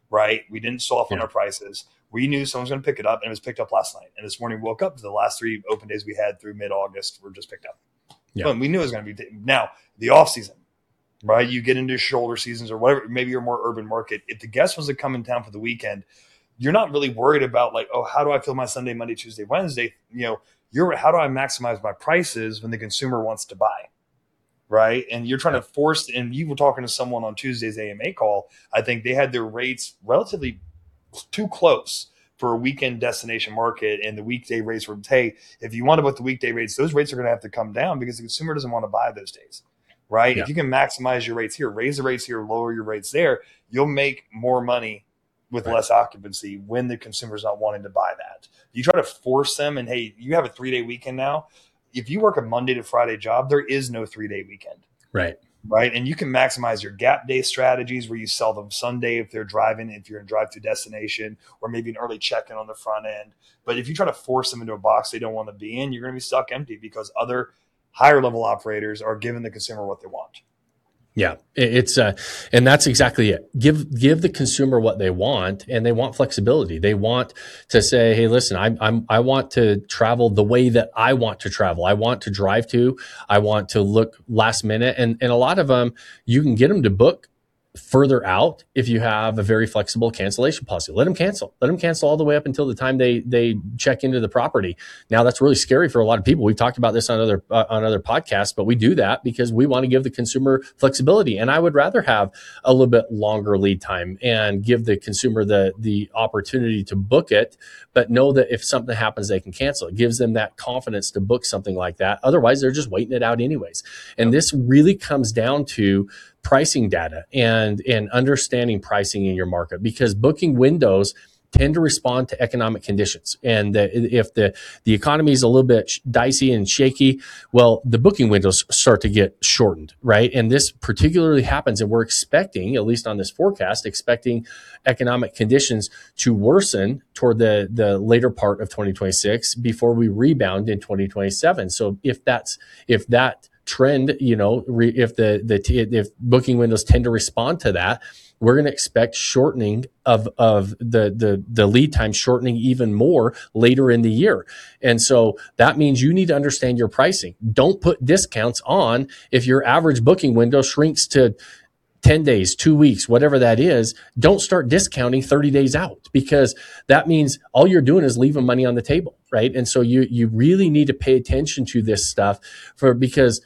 right? We didn't soften Yeah. our prices. We knew someone was going to pick it up, and it was picked up last night. And this morning, we woke up to the last three open days we had through mid-August were just picked up. Yeah. But we knew it was going to be now the off season, right? You get into shoulder seasons or whatever. Maybe you're a more urban market. If the guest was to come in town for the weekend, you're not really worried about like, oh, how do I fill my Sunday, Monday, Tuesday, Wednesday? You know, you're how do I maximize my prices when the consumer wants to buy, right? And you're trying to force. And you were talking to someone on Tuesday's A M A call. I think they had their rates relatively too close for a weekend destination market, and the weekday rates were, hey, if you want to book the weekday rates, those rates are going to have to come down because the consumer doesn't want to buy those days, right? Yeah. If you can maximize your rates here, raise the rates here, lower your rates there, you'll make more money with right. less occupancy when the consumer's not wanting to buy that. You try to force them, and hey, you have a three-day weekend now. If you work a Monday to Friday job, there is no three-day weekend. Right. Right. And you can maximize your gap day strategies where you sell them Sunday if they're driving, if you're in drive-through destination, or maybe an early check-in on the front end. But if you try to force them into a box they don't want to be in, you're going to be stuck empty because other higher level operators are giving the consumer what they want. Yeah, it's uh, and that's exactly it. Give give the consumer what they want, and they want flexibility. They want to say, "Hey, listen, I'm I'm I want to travel the way that I want to travel. I want to drive to. I want to look last minute." And and a lot of them, you can get them to book further out if you have a very flexible cancellation policy. Let them cancel. Let them cancel all the way up until the time they they check into the property. Now that's really scary for a lot of people. We've talked about this on other uh, on other podcasts, but we do that because we want to give the consumer flexibility. And I would rather have a little bit longer lead time and give the consumer the the opportunity to book it, but know that if something happens, they can cancel. It gives them that confidence to book something like that. Otherwise, they're just waiting it out anyways. And this really comes down to pricing data and, and understanding pricing in your market, because booking windows tend to respond to economic conditions. And the, if the, the economy is a little bit dicey and shaky, well, the booking windows start to get shortened, right? And this particularly happens, and we're expecting, at least on this forecast, expecting economic conditions to worsen toward the, the later part of twenty twenty-six before we rebound in twenty twenty-seven. So if that's, if that trend, you know, re, if the, the, if booking windows tend to respond to that, we're going to expect shortening of, of the, the, the lead time shortening even more later in the year. And so that means you need to understand your pricing. Don't put discounts on if your average booking window shrinks to ten days, two weeks, whatever that is. Don't start discounting thirty days out, because that means all you're doing is leaving money on the table, right? And so you, you really need to pay attention to this stuff for, because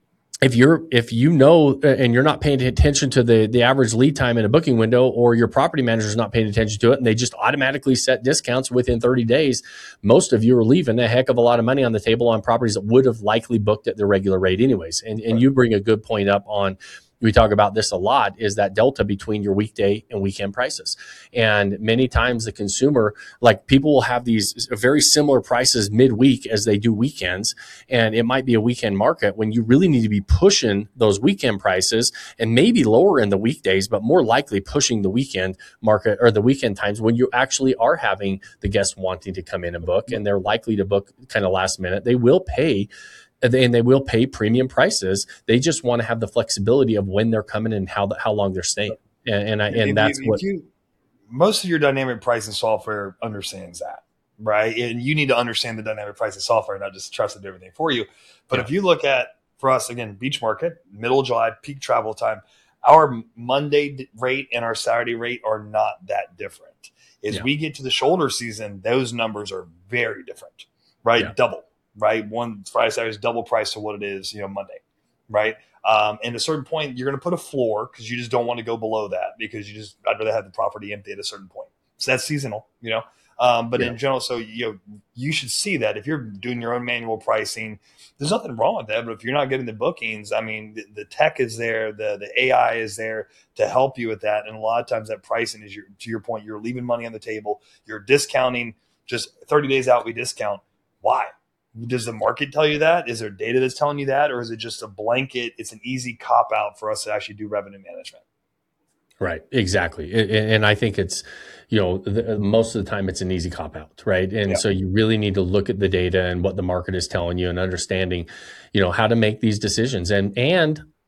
If you're, if you know, and you're not paying attention to the, the average lead time in a booking window, or your property manager is not paying attention to it, and they just automatically set discounts within thirty days, most of you are leaving a heck of a lot of money on the table on properties that would have likely booked at their regular rate anyways. And, and you bring a good point up on, we talk about this a lot, is that delta between your weekday and weekend prices. And many times the consumer, like people will have these very similar prices midweek as they do weekends. And it might be a weekend market when you really need to be pushing those weekend prices, and maybe lower in the weekdays, but more likely pushing the weekend market or the weekend times when you actually are having the guests wanting to come in and book, and they're likely to book kind of last minute. They will pay and they will pay premium prices. They just want to have the flexibility of when they're coming and how how long they're staying. And and, I, and if that's you, what you, most of your dynamic pricing software understands that, right? And you need to understand the dynamic pricing software, not just trust it to everything for you. But yeah. if you look at, for us, again, beach market, middle of July, peak travel time, our Monday rate and our Saturday rate are not that different. As yeah. we get to the shoulder season, those numbers are very different, right? Yeah. Double. Right. One Friday, Saturday is double price to what it is, you know, Monday. Right. Um, and at a certain point, you're going to put a floor because you just don't want to go below that, because you just, I'd rather have the property empty at a certain point. So that's seasonal, you know, um, but yeah. in general, so, you know, you should see that if you're doing your own manual pricing, there's nothing wrong with that. But if you're not getting the bookings, I mean, the, the tech is there, the, the A I is there to help you with that. And a lot of times that pricing is your, to your point, you're leaving money on the table. You're discounting just thirty days out. We discount. Why? Does the market tell you that? Is there data that's telling you that? Or is it just a blanket? It's an easy cop out for us to actually do revenue management. Right. Exactly. And I think it's, you know, the, most of the time it's an easy cop out. Right. And yeah. so you really need to look at the data and what the market is telling you, and understanding, you know, how to make these decisions. And, and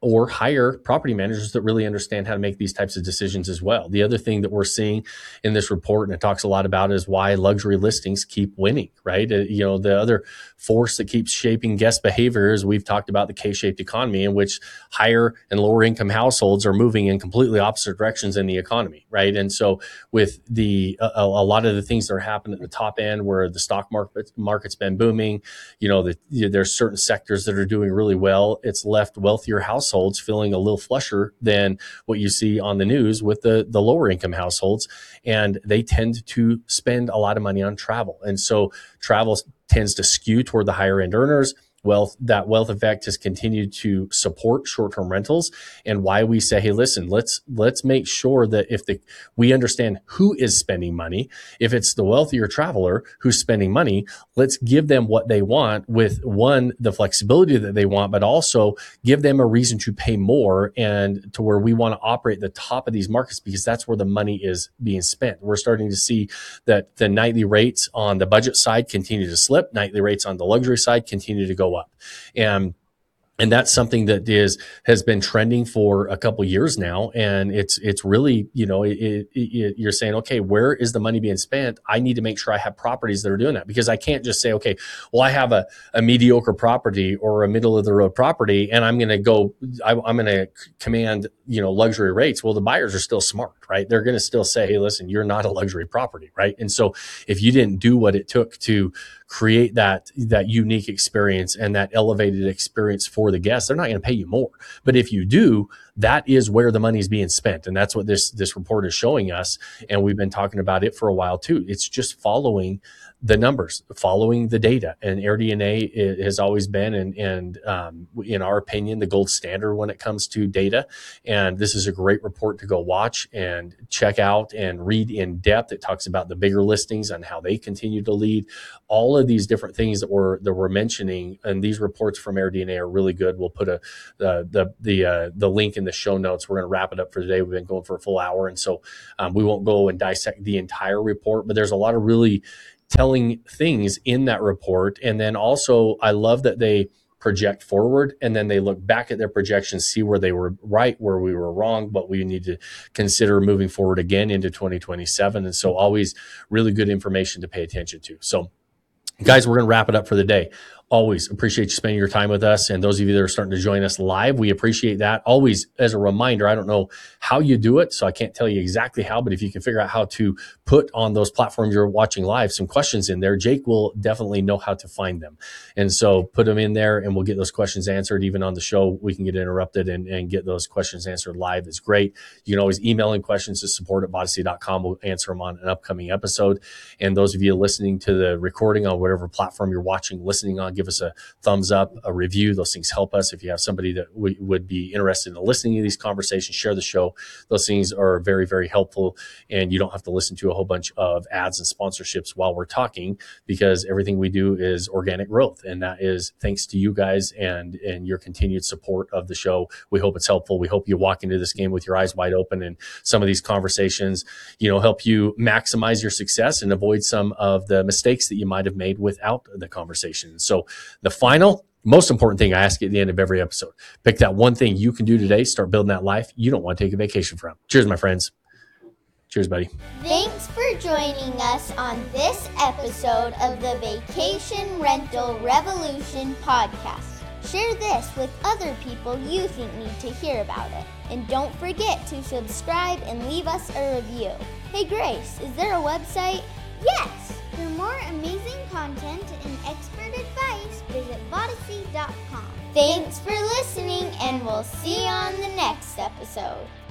or hire property managers that really understand how to make these types of decisions as well. The other thing that we're seeing in this report, and it talks a lot about, is why luxury listings keep winning, right? Uh, you know, the other force that keeps shaping guest behavior is we've talked about the K-shaped economy, in which higher and lower income households are moving in completely opposite directions in the economy, right? And so with the a, a lot of the things that are happening at the top end, where the stock market market's been booming, you know, the, you know, there's certain sectors that are doing really well. It's left wealthier households feeling a little flusher than what you see on the news with the, the lower income households. And they tend to spend a lot of money on travel. And so travel tends to skew toward the higher end earners. Wealth, that wealth effect has continued to support short-term rentals, and why we say, hey, listen, let's let's make sure that if the we understand who is spending money. If it's the wealthier traveler who's spending money, let's give them what they want, with one, the flexibility that they want, but also give them a reason to pay more, and to where we want to operate the top of these markets, because that's where the money is being spent. We're starting to see that the nightly rates on the budget side continue to slip. Nightly rates on the luxury side continue to go up. And And that's something that is has been trending for a couple of years now, and it's it's really, you know, it, it, it, you're saying, okay, where is the money being spent? I need to make sure I have properties that are doing that, because I can't just say, okay, well, I have a, a mediocre property or a middle of the road property, and I'm going to go, I, I'm going to command, you know, luxury rates. Well, the buyers are still smart, right? They're going to still say, hey, listen, you're not a luxury property, right? And so if you didn't do what it took to create that that unique experience and that elevated experience for the guests, they're not going to pay you more. But if you do, that is where the money is being spent. And that's what this this report is showing us. And we've been talking about it for a while too. It's just following the numbers, following the data. And AirDNA has always been, and, and um, in our opinion, the gold standard when it comes to data. And this is a great report to go watch and check out and read in depth. It talks about the bigger listings and how they continue to lead. All of these different things that we're that we're mentioning, and these reports from AirDNA are really good. We'll put a the the the uh, the link in the show notes. We're going to wrap it up for today. We've been going for a full hour, and so um, we won't go and dissect the entire report. But there's a lot of really telling things in that report. And then also, I love that they project forward, and then they look back at their projections, see where they were right, where we were wrong, but we need to consider moving forward again into twenty twenty-seven. And so always really good information to pay attention to. So guys, we're going to wrap it up for the day. Always appreciate you spending your time with us. And those of you that are starting to join us live, we appreciate that. Always, as a reminder, I don't know how you do it, so I can't tell you exactly how, but if you can figure out how to put on those platforms you're watching live some questions in there, Jake will definitely know how to find them. And so put them in there, and we'll get those questions answered. Even on the show, we can get interrupted and, and get those questions answered live. It's great. You can always email in questions to support at vodacy dot com. We'll answer them on an upcoming episode. And those of you listening to the recording on whatever platform you're watching, listening on, give us a thumbs up, a review. Those things help us. If you have somebody that w- would be interested in listening to these conversations, share the show. Those things are very, very helpful. And you don't have to listen to a whole bunch of ads and sponsorships while we're talking, because everything we do is organic growth. And that is thanks to you guys and, and your continued support of the show. We hope it's helpful. We hope you walk into this game with your eyes wide open, and some of these conversations, you know, help you maximize your success and avoid some of the mistakes that you might have made without the conversation. So the final, most important thing I ask you at the end of every episode, pick that one thing you can do today, start building that life you don't want to take a vacation from. Cheers, my friends. Cheers, buddy. Thanks for joining us on this episode of the Vacation Rental Revolution podcast. Share this with other people you think need to hear about it. And don't forget to subscribe and leave us a review. Hey Grace, is there a website? Yes! For more amazing content and expert advice, visit vodacy dot com. Thanks for listening, and we'll see you on the next episode.